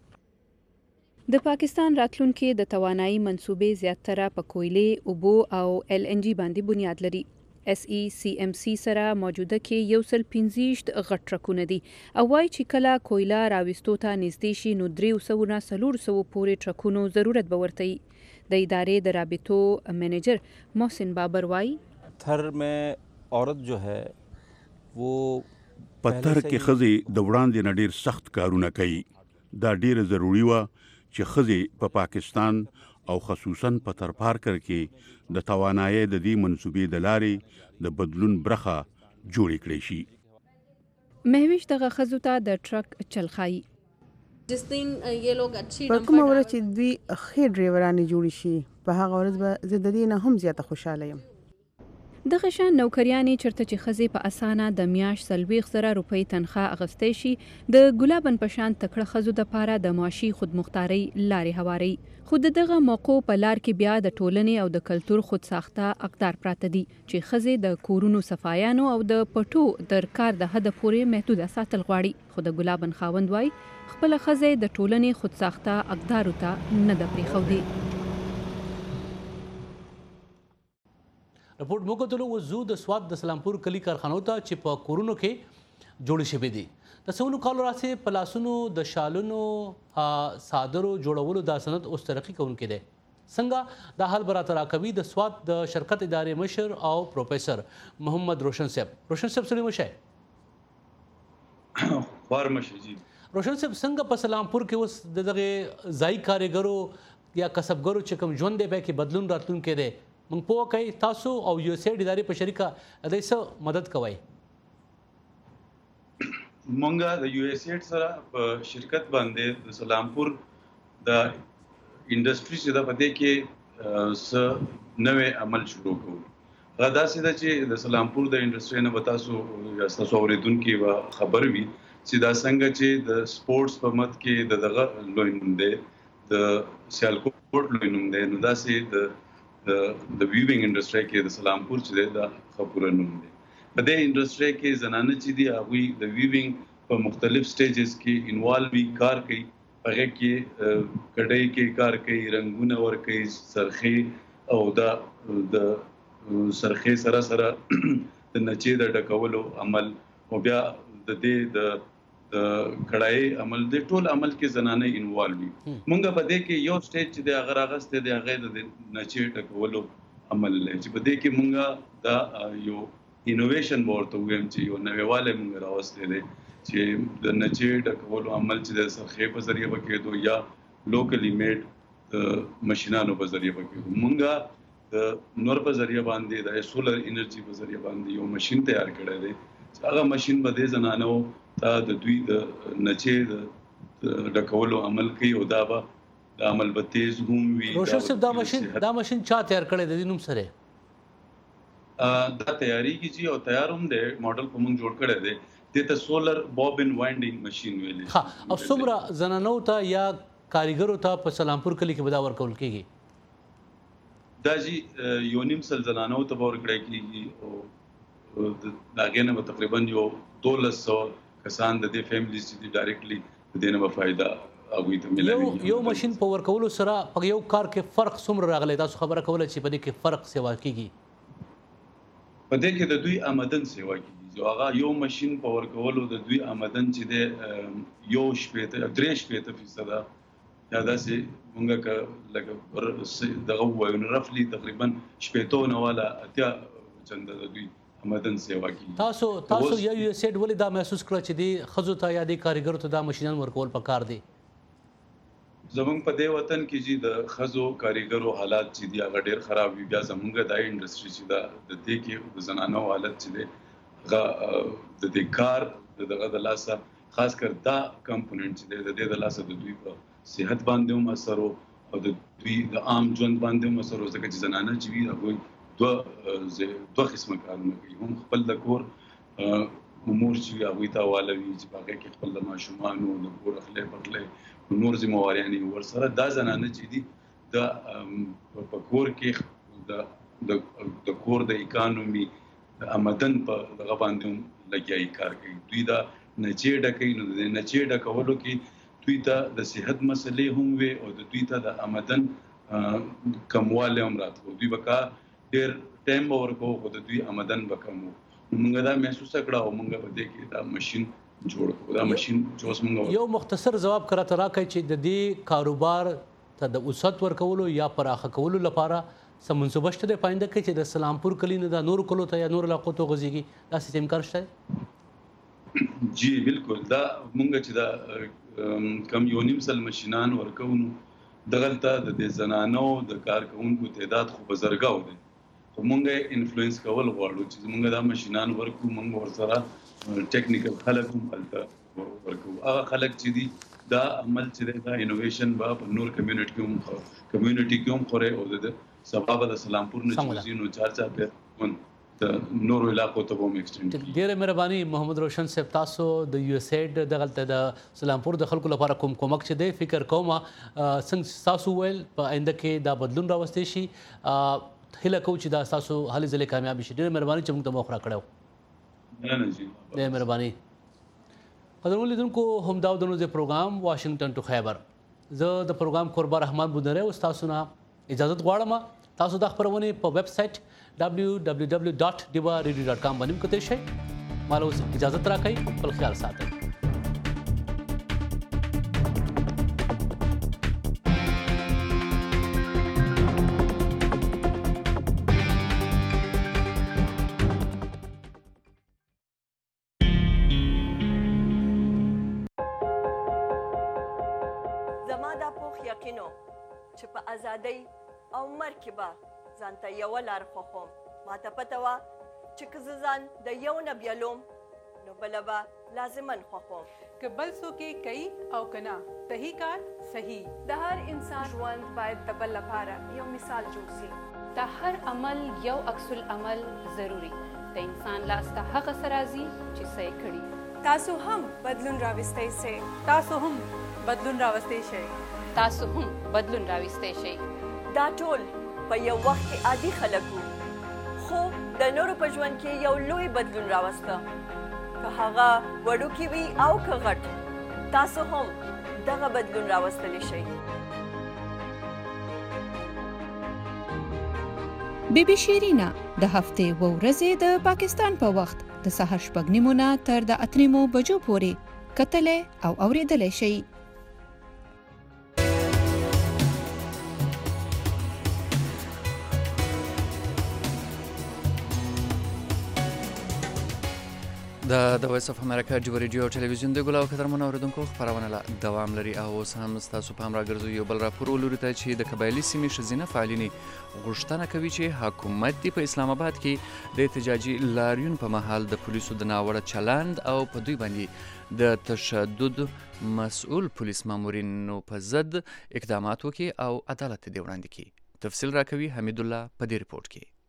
د پاکستان راتلونکي د توانایي منسوبې زیاتره په کویلې، اوبو او ال ان جی باندې بنیاد لري. اس ای سی ام سی سره موجوده کې یو سل 15 غټ ټرکونه دي او وايي چې کله کویلا راوستو ته نږدې شي نو 300 نه 400 پورې ټرکونو ضرورت به ورته وي. د ادارې د رابطو منیجر محسن بابر وايي थर में औरत जो है वो پتر کې خزي د وړاندې نه ډیر سخت کارونه کوي. دا ډیر ضروری و چې خزي په پاکستان او خصوصا په ترپارکر کې د توانایي د دې منسوبې د لارې د بدلون برخه جوړ کړي شي. مهوش دغه خزو ته د ټرک چلخای جس دن یہ لوگ اچھی په کومه ورځ چې دوی ښه ډرایورانې جوړ شي په هغه ورځ به زه د دې نه هم زیاته خوشاله یم. دغه شان نوکریانې چرته چې خزي په اسانه د میاش 40,000 روپۍ تنخواه اغستې شي د ګلابن پشان تکړه خزو د پاره د معاشي خودمختاري لارې هواري. خود دغه موقع په لار کې بیا د ټولنې او د کلچر خود ساخته اقدار پراته دي چې خزي د کورونو صفایانو او د پټو در کار د هدف پورې محدود ساتل غواړي. خو د ګلابن خاوند وای خپل خزي د ټولنې خود ساخته اقدار ته نه د پریخودي. رپورټ موږ ته لو زو د سواد د سلامپور کلی کارخانو ته چې په کورونو کې جوړ شوی دي. د سونو کالو راسه پلاسونو د شالونو صادرو جوړولو د سند اوس ترقی کوونکې دي. څنګه د حال برات راکوي د سواد د شرکت ادارې مشر او پروفیسور محمد روشن صاحب. روشن صاحب سره مشه بار مشه جی. روشن صاحب څنګه په سلامپور کې اوس دغه ځای کارګرو یا کسبګرو چې کوم ژوند دی به کې بدلون راتلونکې دي مونږ پوه کوي تاسو او یو سیډ ادارې په شریکه د څه مدد کوي. مونږه د یو اس ایډ سره په شرکت باندې د سلامپور د انډستری چې د پدې کې س نوې عمل شروع کوو. دا داسې ده چې د سلامپور د انډستری نه تاسو تاسو اوریدونکو و خبر وي چې دا څنګه چې د سپورتس په مت کې د دغه لوی نوم دی د سیالکوټ لوی نوم دی نو داسې د ویوینګ انډستری کې د سلامپور چې د خپور نوم دی. په دې انډستری کې زنانه چې دی هغه د ویوینګ په مختلف سټیجز کې انوالو کار کوي. هغه کې کډای کې کار کوي، رنگونه ور کوي، سرخی او د سرخی سره د نچې د ډکولو عمل او بیا د دې د کړای عمل د ټول عمل کې زنانه انوالو وي مونږ په دې کې یو سټیج چې د هغه راغسته د هغه د نچې ډکولو عمل لري چې په دې کې مونږ دا یو انوویشن ورته ویم چې یو نوېواله مونږ راوستي دي چې د نچې ډکولو عمل چې د سرخې په ذریعہ وکړو یا لوکلی میډ ماشينانو په ذریعہ وکړو مونږ د نور په ذریعہ باندې د سولر انرژي په ذریعہ باندې یو ماشين تیار کړی دی هغه ماشين به د زنانو ته د دوی د نچې د ډکولو عمل کوي او دا به د عمل به تیز هم وي روشن صاحب دا ماشين چا تیار کړی د دې نوم سره دا تیاری کیږي او تیار هم دی ماډل په موږ جوړ کړی دی د سولر بوبن وایندینګ ماشين ویلې ها او څومره زنانو ته یا کاریګرو ته په سلامپور کلی کې بدا ورکول کیږي دا جی یو نیم سل زنانو ته ورکړی کیږي او دا غنه تقریبا یو 1200 کسان د دې فیملیز چې ډایرکټلی د دې نه فائدہ هغه ته ملوي یو ماشين په ورکولو سره په یو کار کې فرق څومره راغلی تاسو خبره کوله چې په دې کې فرق سیوا کیږي په دې کې د دوی آمدن سیوا کیږي جو هغه یو ماشين په ورکولو د دوی آمدن چې د یو شپې 3% یا داسې مونږه لکه دغه وایو رفلی تقریبا شپېتو نه والا اتیا چند د دوی آمدن سیوا کی تاسو یو سیټ ولې دا محسوس کړ چې دی خزو ته یا دی کاریګرو ته دا ماشينان ورکول پکار دي زمونږ په دې وطن کې چې د خزو کاریګرو حالات چې دی هغه ډېر خراب وي بیا زمونږ د انډستری چې دا د دې کې د زنانو حالت چې دی هغه د دې کار دغه د لاسه خاص کر دا کمپوننت چې د دې د لاسه د دوی په صحت باندې هم اثر او د دوی د عام ژوند باندې هم اثر ځکه چې زنانه چې وي هغه دوه قسمه کارونه کوي هم خپل د کور امور چې هغه ته والوي چې هغه کې خپل د ماشومانو د کور اخلي پخلي نور ذمہوارياني ورسره دا زنانه چې دي د په کور کې د کور د اکانومي آمدن په دغه باندې لګیاي کار کوي دوی دا نچې ډکې نو د نچې ډکولو کې دوی ته د صحت مسلې هم وي او د دوی ته د آمدن کمواله هم راتلو دوی بکا ډېر ټایم ورکو خو د دوی آمدن وکمو موږ دا محسوس کړه او موږ په دې کې دا ماشين جوړ کړو دا ماشين چې اوس موږ یو مختصر جواب کراته راکړي چې د دې کاروبار ته د اوسط ورکولو یا پراخه کولو لپاره سم منصوبه شته د پاینده کې چې د سلامپور کلی نه د نور کولو ته یا نور علاقو ته غځيږي دا سیستم کار شته جی بالکل دا موږ چې دا کم یو نیم سل ماشينان ورکوونو دغلته د دې زنانو د کارکونکو تعداد خو بزرګاو دي مونږه انفلوئنس کول غواړو چې مونږه دا ماشينان ورکو مونږ ورسره ټیکنیکل خلک هم الته ورکو هغه خلک چې دي دا عمل چې دا انوویشن په نور کمیونټي کې هم خوري او د سبب د سلامپور نه چوزینو چار په د نور علاقو ته هم ایکسټند ډیره مهرباني محمد روشن صاحب تاسو د یو اس ایډ دغلته د سلامپور د خلکو لپاره کوم کومک چې دی فکر کوم څنګه تاسو ول په آینده کې دا بدلون راوستي شي هله کو چې دا تاسو هلي ځلې کامیاب شي ډېر مهرباني چې موږ ته موخره کړو نه جی ډېر مهرباني قدرمن لیدونکو هم دا د نوځ پروګرام واشنگټن ټو خیبر زه د پروګرام قربان رحمان بودره او تاسو نه اجازه غواړم تاسو د خبرونه په ویب سټ www.diwaradio.com باندې کتئ شئ مالو اجازه راکړئ خپل خیال ساتئ چې په ازادۍ او مرګ کې به ځانته یوه لار خوښوم ماته پته وه چې که زه ځان د یو نه بیلوم نو بله به لازمن خوښوم که بل څوک یې کوي او که نه صحیح کار صحیح د هر انسان ژوند باید د بل لپاره یو مثال جوړ شي د هر عمل یو عکس العمل ضروري د انسان لاس ته هغه څه راځي چې څه یې کړي تاسو هم بدلون راوستی شئ تاسو هم بدلون راوستی شئ تاسو هم بدلون راوستی شئ دا ټول په یو وخت کې عادي خلک وو خو د نورو په ژوند کې یو لوی بدلون راوسته که هغه وړوکی وي او که غټ تاسو هم دغه بدلون راوستلی شئ بیبي شیرینا د هفتې و ورځې د پاکستان په وخت د سهار 6:30 تر د 8 بجو پورې کتلې او اوریدلې شي. د وایس اف امریکا جوړ ریډیو او ټلویزیون د ګلاو قدرمن اوریدونکو خبرونه لا دوام لري او اوس هم تاسو په امر راګرځو یو بل راپور ولوري ته چې د قبایلی سیمې شزینه فعالینی غوښتنه کوي چې حکومت دی په اسلام آباد کې د احتجاجي لاریون په محل د پولیسو د ناوړه چلند او په دوی باندې د تشدد مسؤل پولیس مامورینو په ضد اقدامات وکړي او عدالت دی وړاندې کړي. تفصیل راکوي حمید الله په دې ریپورت کې.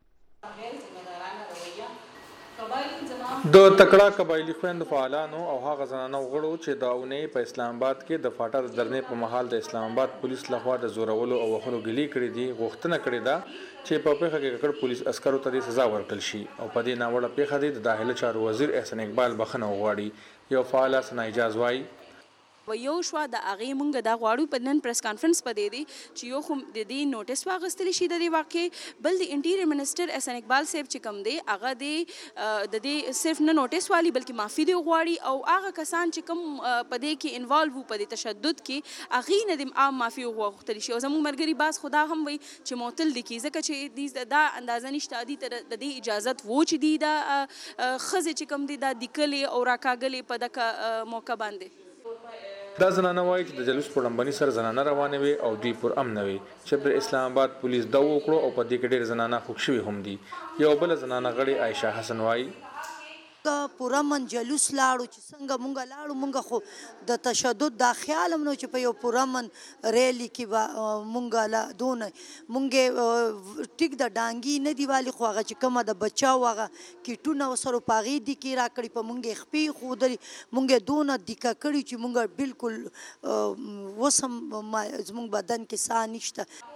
د تکړه قبایلی خويندو فعالانو او هغه زنانو غړو چې د اونۍ په اسلام آباد کې د فاټا د درنې په محل د اسلام آباد پولیس لخوا د زورولو او وهلو ګلې کړې دي غوښتنه کړې ده چې په پیښه کې ککړ پولیس عسکرو ته سزا ورکړل شي او په دې ناوړه پیښه د داخلي چارو وزیر احسان اقبال بخښنه وغواړي. یو فعال سنا اجازه وایي و یو شوا د هغې مونږ دا غواړو په نن پریس کانفرنس په دی چې یو خو د دې نوټس واغستلی شي د دې واقع بل د انټیریر منسټر احسان اقبال صاحب چې کوم دی هغه د دې صرف نه نوټس والی بلکې معافي دی غواړي او هغه کسان چې کوم په دې کې انوالو په دې تشدد کې هغې نه د عام معافي غوښتلی شي او زموږ ملګري باز خدا هم وایي چې معطل دي کي ځکه چې دا اندازه نشته دي د دې اجازت و چې دي دا ښځې چې کوم دي دا دیکلې او راکاږلې په دغه موقع باندې. دا زنانه وایي چې د جلوس په لمبني سره زنانه روانې وي او دوی پر امن وي چې پر اسلام آباد پولیس دا وکړو او په دې کې ډېر زنانه خوښ شوي هم دي. یو بل زنانه غړي عائشه حسن وایي پوره من جلوس لاړو چې څنګه مونږ لاړو مونږ خو د تشدد دا خیال هم نو چې په یو پوره من ریلی کې مونږ لا دونه مونږ ټیک د ډانګي نه دیوالي خو هغه چې کومه د بچاو هغه کیټونه وسرو پاغې دي کې راکړي په مونږ خپې خودري مونږ دونه دیکا کړی چې مونږ بالکل وسم زمونږ بدن کې ساه نشته.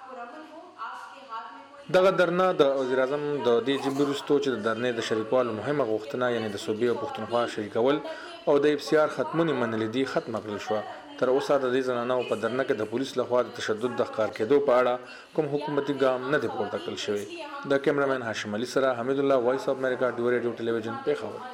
دغه درنه د وزیر اعظم د دې جبرستو چې د درنې د شریکوالو مهمه غوښتنه یعنی د صوبې او پښتونخوا شریکول او د افسیار ختمونی منل دي ختم کړل شو. تر اوسه د دې زنانو په درنه کې د پولیس لخوا د تشدد د ښکار کېدو په اړه کوم حکومتي ګام نه دی پورته کړل شوی. د کیمرامین هاشم علي سره حمید الله وایس اف امریکا ډیو ریډیو ټلویزیون پیښور.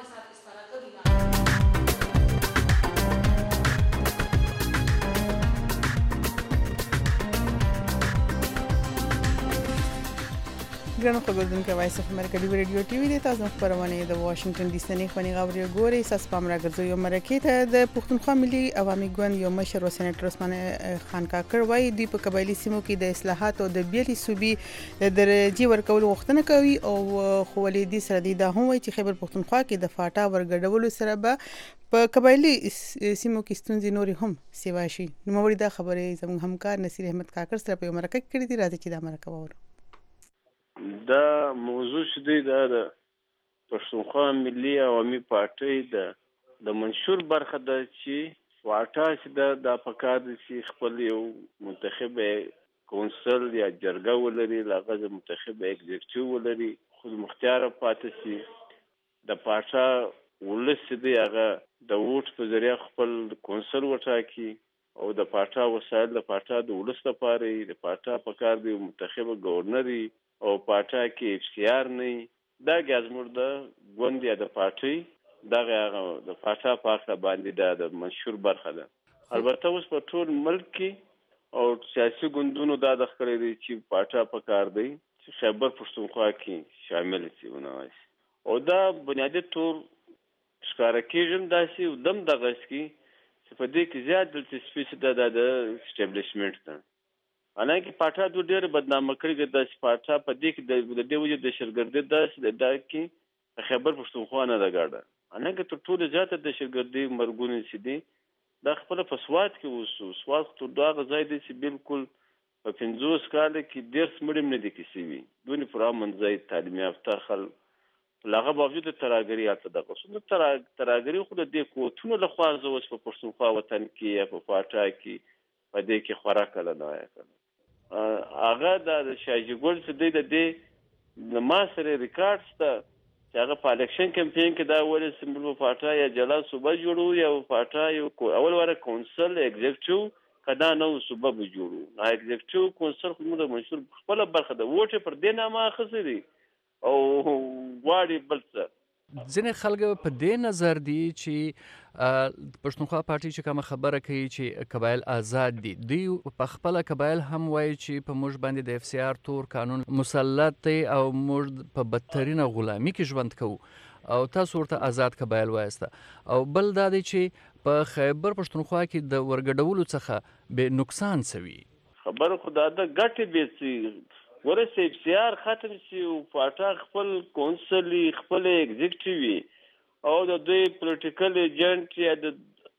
ګرانو خبردونکو وایس اف امریکا ډیو ریډیو ټي وي د تاسو خبرونه د واشنگټن ډي سي نه خونی غوړي ګوري ساس پام راګرځو یو مرکه ته د پښتونخوا ملي عوامي ګوند یو مشر و سېنیټر عثمان خان کاکړ وایي دوی په قبایلی سیمو کې د اصلاحات او د بیلي صوبې د درجه ورکول غوښتنه کوي او خو ولې سره دی دا هم وایي چې خیبر پښتونخوا کې د فاټا ورګډولو سره به په قبایلی سیمو کې ستونزې نوري هم سیوا شي. نو موري دا خبره زموږ همکار نصیر احمد کاکړ سره په مرکه کړې دي راځي چې دا مرکه وورو. دا موضوع چې دی دا د پښتونخوا ملي عوامي پارټۍ د منشور برخه ده چې واټا چې دا پکار دي چې خپل یو منتخب کونسل یا جرګه ولري لغه منتخب ایگزیکټیو ولري خود مختار پاتې شي د پارټا ولس دی هغه د ووټ په ذریعہ خپل کونسل وټاکي او د پارټا وسایل د پارټا د ولس لپاره د پارټا پکار دی منتخب گورنر او پارټا کې اختیار نه دا ګازمور د ګوند یا د پارټي دغه د پارټا پاکه باندې د منشور برخه ده. البته اوس په ټول ملک کې او سیاسي ګوندونو دا د خبرې دي چې پارټا پکار دی چې خیبر پښتونخوا کې شامل شي ونوي او دا بنیادی تور ښکارا کېږم داسې دم دغه سکی چې په دې کې زیات دلچسپي ده د اسټابلیشمنت ده. حالانکه پاټا دوه ډېر بدنامه کړي د پاټا په دې کې د دې وجه د شرګردي د کې خیبر پښتونخوا نه ده ګاډه. حالانکه تر ټولو زیاته د شرګردي مرګونه چې دي د خپل په سواد کې وسو سواد ته دا ځای دی چې بالکل په 50 کال کې ډېر سمړم نه دي کیسي دونی پرامن ځای تعلیم یافته خلک لغه باوجود تراګری اته د قصو تراګری خو د دې کوټونو له خوا زوس په پښتونخوا وطن کې یا په پاټا کې په دې کې خوراک نه وایي هغه د شاجګل څه د دې د ما سره ریکارډز ته چې هغه په الیکشن کمپین کې دا ولې سمبل پاټا یا جلا صوبه جوړو یا پاټا یو اول واره کونسل ایگزیکټیو کدا نو صوبه به جوړو نو ایگزیکټیو کونسل خو موږ د منشور خپل برخه د ووټ پر دې نامه اخیستې دي او غواړي بل څه. ځینې خلک په دې نظر دي چې پښتونخوا پارټي چې کومه خبره کوي چې قبایل آزاد دي، دوی په خپله قبایل هم وایي چې په موږ باندې د FCR تور قانون مسلط دی او موږ په بدترینه غلامي کې ژوند کوو او تاسو ورته آزاد قبایل وایسته. او بل دا دی چې په خیبر پښتونخوا کې د ورګډولو څخه به نقصان سوي. خبره خو دا د ګټې بیسي ورسې FCR ختم شي او پاټا خپل کونسل خپل ایگزیکټیو او د دوی پولیټیکل ایجنټ یا د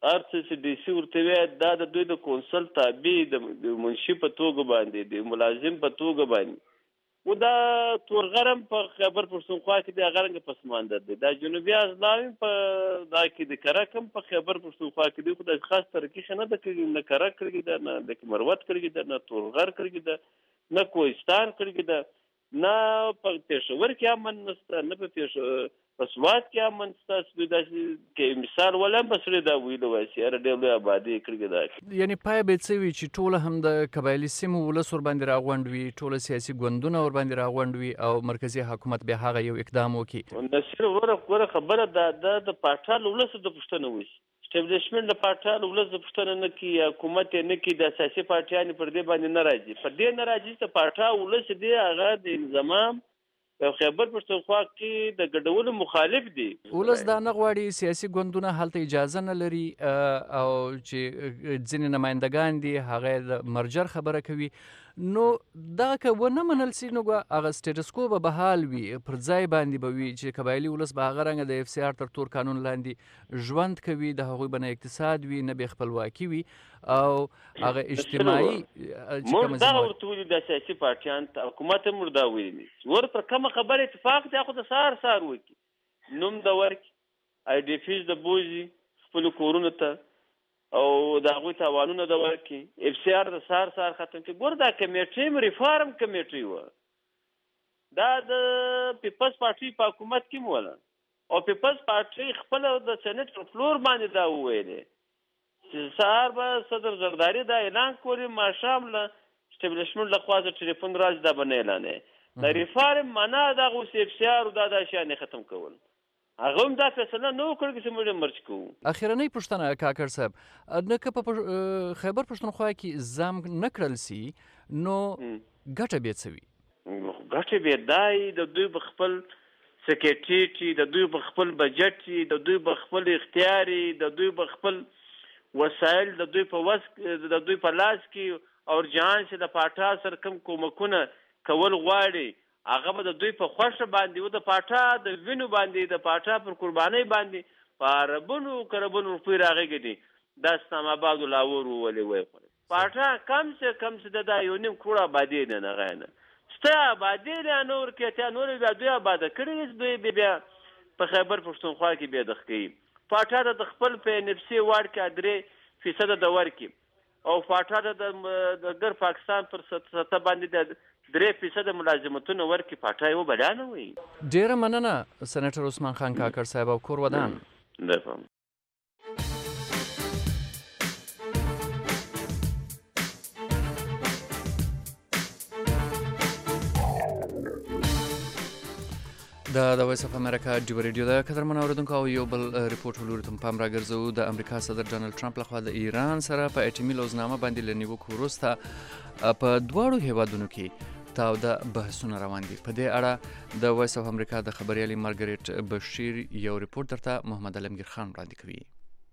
RCCDC ورته وی دا د دوی د کونسل تابع د منشي په توګه باندې د ملازم په توګه باندې و دا تورغرم په خیبر پښتونخوا کې د غرنګ پسماندر دی، دا جنوبي ازلاوی په دا کې د کرکم په خیبر پښتونخوا کې دی، خو د خاص ترکیب نه د کې نه کرک کړی دا نه د مروت کړی دا نه تورغر کړی دا نه کوهستان کړی دا نه په پېښور کې امن نشته نه په سوات کې امن نشته. د مثال ولهم بسره دا ویلو وایي ار ډېر آبادی کړی دا یعنی پای به څه وي چې ټول هم د قبایلي سیمو ولس ور باندې راغونډ وي، ټول سیاسي ګوندونه ور باندې راغونډ وي او مرکزی حکومت به هغه یو اقدام وکړي. نصیر وره خبره د پاټال ولس د پښتنه وي اسټابلیشمنت د پاټال ولس د پښتنه نه کی حکومت نه کی د سیاسي پارټیانو پر دې باندې ناراضي پر دې ناراضي ته پاټا ولس دی هغه د انضمام په خیبر پښتونخوا کې د ګډولو مخالف دي. ولس دا نه غواړي سیاسي ګوندونه هلته اجازه نه لري او چې ځینې نمایندګان دي هغه د مرجر خبره کوي. نو دا که ونه منل سي نو هغه سټیټس کو به بحال وي پر ځای باندې به وي چې قبایلي ولس به هغه رنګه د FCR تر تور قانون لاندې ژوند کوي، د هغوی به نه اقتصاد وي نه به خپلواکي وي او هغه اجتماعي موږ دا ورته ویلي د سیاسي پارټیان حکومت هم وردا ویلي ور پر کومه خبره اتفاق دی خو د سار وکړي نوم د ورکي IDPs د بوزي خپل کورونو ته او د هغوی تاوانونه د ورکي FCR د سار ختم کې ګور دا کمیټې ریفارم کمیټې و دا د پیپلز پارټي په حکومت کې مولا او پیپلز پارټي خپل د سېنات پر فلور باندې دا وویلې چې سار به صدر زرداری دا اعلان کوي ماشام له اسټابلیشمنت له خوا د ټلیفون راز دا بنه اعلان د ریفارم معنا دا غو FCR دا د شان ختم کول هغه هم دا فیصله نو کړی چې موږ مرچ کوو. اخیرنۍ پوښتنه کاکړ صاحب نه که په خیبر پښتونخوا کې زم نه کړل سي نو ګټه به څه وي؟ ګټه به دای د دوی خپل سکیټریټي د دوی خپل بجټي د دوی خپل اختیاري د دوی خپل وسایل د دوی په وس د دوی په لاس کې او جهان چې د پاټا سره کوم کومکونه کول غواړي هغه به د دوی په خوښه باندې و د پاټا د وینو باندې د پاټا پر قربانۍ باندې په عربونو کربونو روپۍ راغږدي دا اسلام آباد لاور ولې وای پاټا کم څه د یو نیم کروڑ آبادي نه غاینه ستا آبادي نه نور کې ته نور بیا دوی آباد کړي دوی بیا په خیبر پښتونخوا کې بیا دخکي پاټا د خپل په نفسي واړ کې 3% د ورکی او پاټا د ګر پاکستان پر سطح باندې 3% ملازمتونه ورکي پاټا یو بلانه وي. ډیره مننه سېنیټر عثمان خان کاکړ صاحب او کور ودان. دفهم د وایس اف امریکا ډیو ریډیو د قدرمن اوریدونکو او یو بل ریپورت ولور ته پام راګرځو. د امریکا صدر ډانلډ ټرمپ لخوا د ایران سره په اټومي لوزنامه باندې لنیوکو وروسته په دواړو هیوادونو کې تاوده بحثونه روان دي. په دې اړه د وایس اف امریکا د خبريالي مارګریټ بشیر یو ریپورت درته محمد علمگیر خان وړاندې کوي.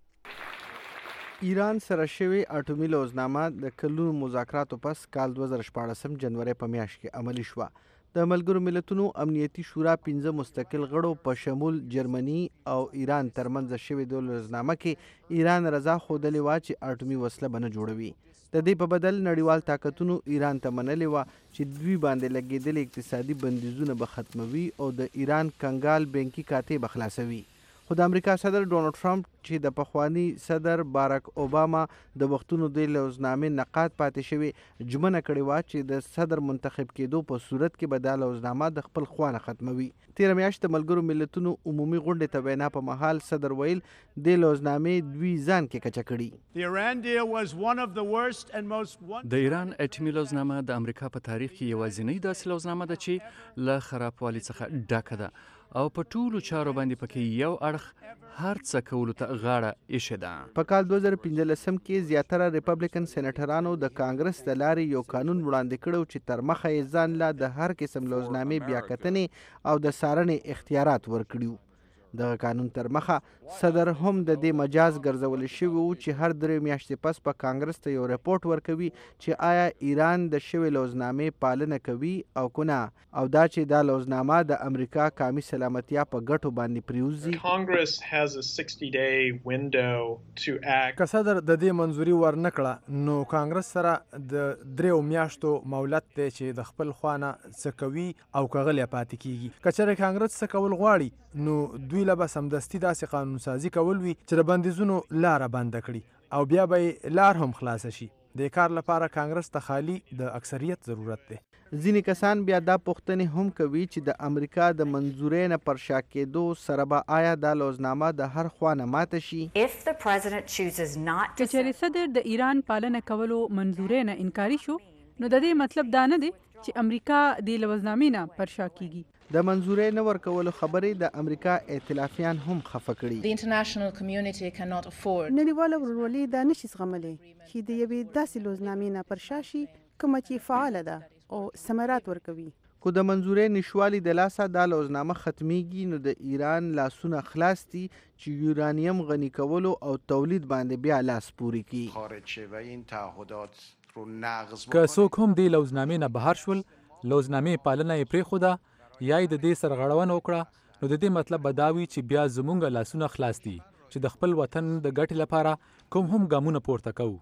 ایران سره شوی اټومي لوزنامه د کلونو مذاکراتو پس کال 2014 جنوري په میاشت کې عملی شوه. د ملګرو ملتونو امنیتي شورا 15 مستقل غړو په شمول جرمني او ایران ترمنځ شوی د لوزنامه کې ایران رضا خوده لوا چې اټومي وسله بنه جوړوي. د دې په بدل نړیوال طاقتونو ایران ته منلې و چې دوی باندې لګیدل اقتصادي بندیزونه به ختموي او د ایران کنګال بانکي کاته به خلاصوي. خو د امریکا صدر ډونالډ ټرمپ چې د پخوانی صدر باراک اوباما د وختونو د لوزنامې نقاد پاتې شوی ژمنه کړې وه چې د صدر منتخب کېدو په صورت کې به دا لوزنامه د خپل خوانه ختموي. تېره میاشت د ملګرو ملتونو عمومي غونډې ته وینا په مهال صدر ویل د لوزنامې دوی ځان کې کچه کړي. د ایران اټومي لوزنامه د امریکا په تاریخ کې یوازینۍ داسې لوزنامه ده چې له خرابوالي څخه ډکه ده او په ټولو چارو باندې پکې یو اړخ هر څه کولو ته غاړه ایښې ده. په کال 2015 کې زیاتره ریپبلیکن سېنیټرانو د کانګرس د لارې یو قانون وړاندې کړو چې تر مخه یې ځان له د هر قسم لوزنامې بیاکتنې او د څارنې اختیارات ورکړي. دغه قانون تر مخه صدر هم د دې مجاز ګرځول شوی و چې هر 3 میاشتې پس په کانګرس ته یو رپورټ ورکوي چې آیا ایران د شوی لوزنامې پالنه کوي او کنه، او دا چې دا لوزنامه د امریکا قومي سلامتیا په ګټو باندې پریوزي. که صدر د دې منځوري ورنکړه نو کانګرس سره د 3 میاشتو مهلت دی چې د خپل خوانه څه کوي او کغلې پاتې کیږي. که چېرې کانګرس څه کول غواړي نو دوی له به سمدستي داسې قانون سازي کول وي چې د بندیزونو لاره بنده کړي او بیا به لار هم خلاصه شي. د کار لپاره کانګرس ته خالي د اکثریت ضرورت دی. ځینې کسان بیا دا پوښتنې هم کوي چې د امریکا د منظورۍ نه پر شا کېدو سره به آیا دا لوزنامه د هر خوا نه ماته شي؟ که چېرې صدر د ایران پالنه کولو منظورۍ نه انکاري شو نو د دې مطلب دا نه دی چې امریکا د لوزنامې نه پر شا کیږي. د منظورۍ نه ورکولو خبرې د امریکا ائتلافیان هم خفه کړي. نړیواله ورورولي دا نشي زغملی چې د یوې داسې لوزنامې نه پر شا شي کومه چې فعاله ده او ثمرات ورکوي. کو د منظورۍ نشوالي د لاسه دا لوزنامه ختمیږي نو د ایران لاسونه خلاص دي چې یورانیم غني کولو او تولید باندې بیا لاس پوري کړي. که څوک هم د لوزنامې نه بهر شول، لوزنامې پالنه یې پرېښوده یا یې د دې سرغړونه وکړه نو د دې مطلب به دا وي چې بیا زموږ لاسونه خلاص دي چې د خپل وطن د ګټې لپاره کوم هم ګامونه پورته کوو.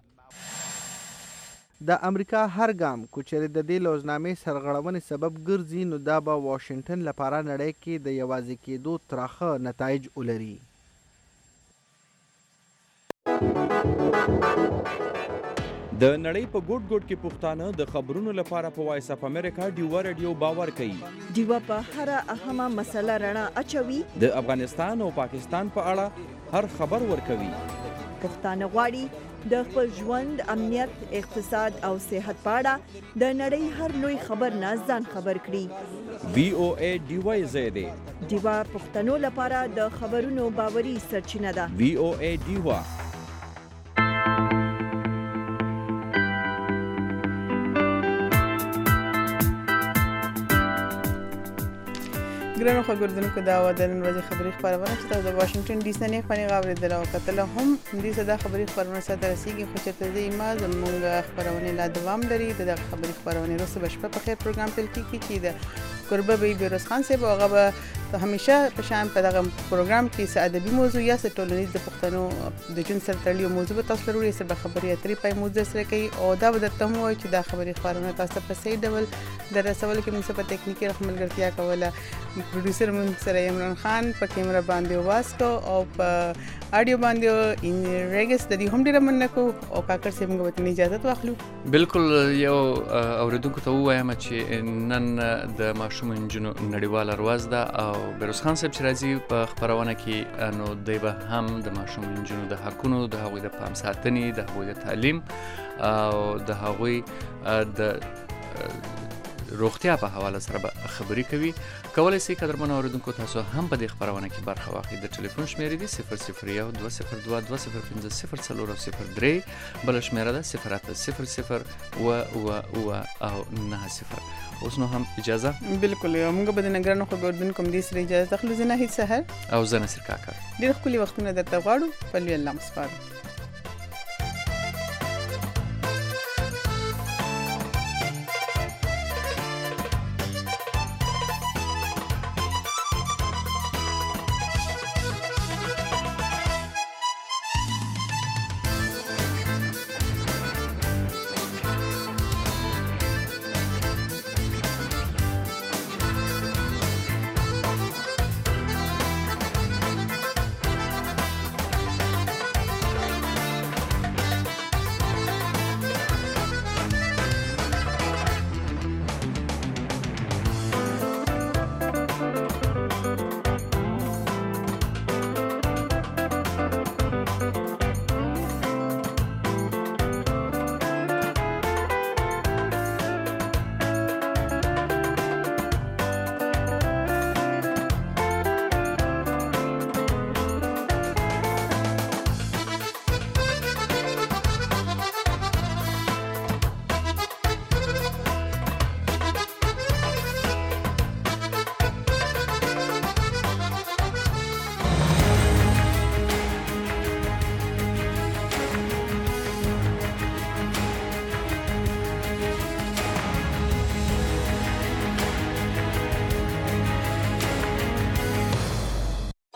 د امریکا هر ګام کو چېرې د دې لوزنامې سرغړونې سبب ګرځي نو دا به واشنګټن لپاره نړۍ کې د یوازې کېدو تراخه نتایج ولري. د نړۍ په ګوټ ګوټ کې پښتانه د خبرونو لپاره په وایس اف امریکا ډیوا رادیو باور کوي. ډیوا په هر اهمه مسله رڼا اچوي. د افغانستان او پاکستان په اړه هر خبر ورکوي. پښتانه غواړي د خپل ژوند، امنیت، اقتصاد او صحت په اړه د نړۍ هر لوی خبر نه ځان خبر کړي. VOA ډیوا زیاده ډیوا پښتنو لپاره د خبرونو باوري سرچینه ده. VOA ډیوا. ګرانو خبردونکو دا و د نن ورځې خبري خبرونه چې تاسو د واشنگټن ډي سي نه خبري غوړېدل او کتل هم دې صدا خبري خبرونه سره رسیدي خو چې ته ما زموږ خبرونه لا دوام لري د خبري خبرونه روسه بشپه په خیر پروګرام پیل کیږي چې د قربه بیروز خان صاحب هغه به همیشه په شان په دغه پروګرام کې څه ادبي موضوع یا څه ټولنیز د پښتنو د جون سره تړلې موضوع به تاسو لري سره خبري اترې پای موضوع سره کوي او دا به درته مو چې دا خبري خبرونه تاسو په صحیح ډول د رسول کې موږ په ټیکنیکي رحمتګرتیا کوله. پروډوسر مون سره عمران خان په کیمرا باندې واسکو او په اډیو باندې ان ریګس د دې هم ډیره مننه او کاکر سیم غوښتنه اجازه واخلو. بالکل یو اوریدونکو ته وایم چې نن د ماشوم انجنونو نړیواله ورځ ده او بیروز خان صاحب چې راځي په خبرونه کې نو دی به هم د ماشوم انجنونو د حقونو، د هغوی د پام ساتنې، د هغوی د تعلیم او د هغوی د روغتیا په حواله سره به خبري کوي. کولای شئ قدرمن اوریدونکو تاسو هم په دې خبرونه کې برخه واخلئ. د ټلیفون شمیرې دي 001 202 205 003 بل شمیره ده 0800 او 90. اوس نو هم اجازه بالکل موږ به د نګرانو خبردونکو دې سره اجازه تخلو زنه هیڅ سحر او زنه سر کاکر ډېر خولي وختونه درته غواړو په لوی الله مسپارو.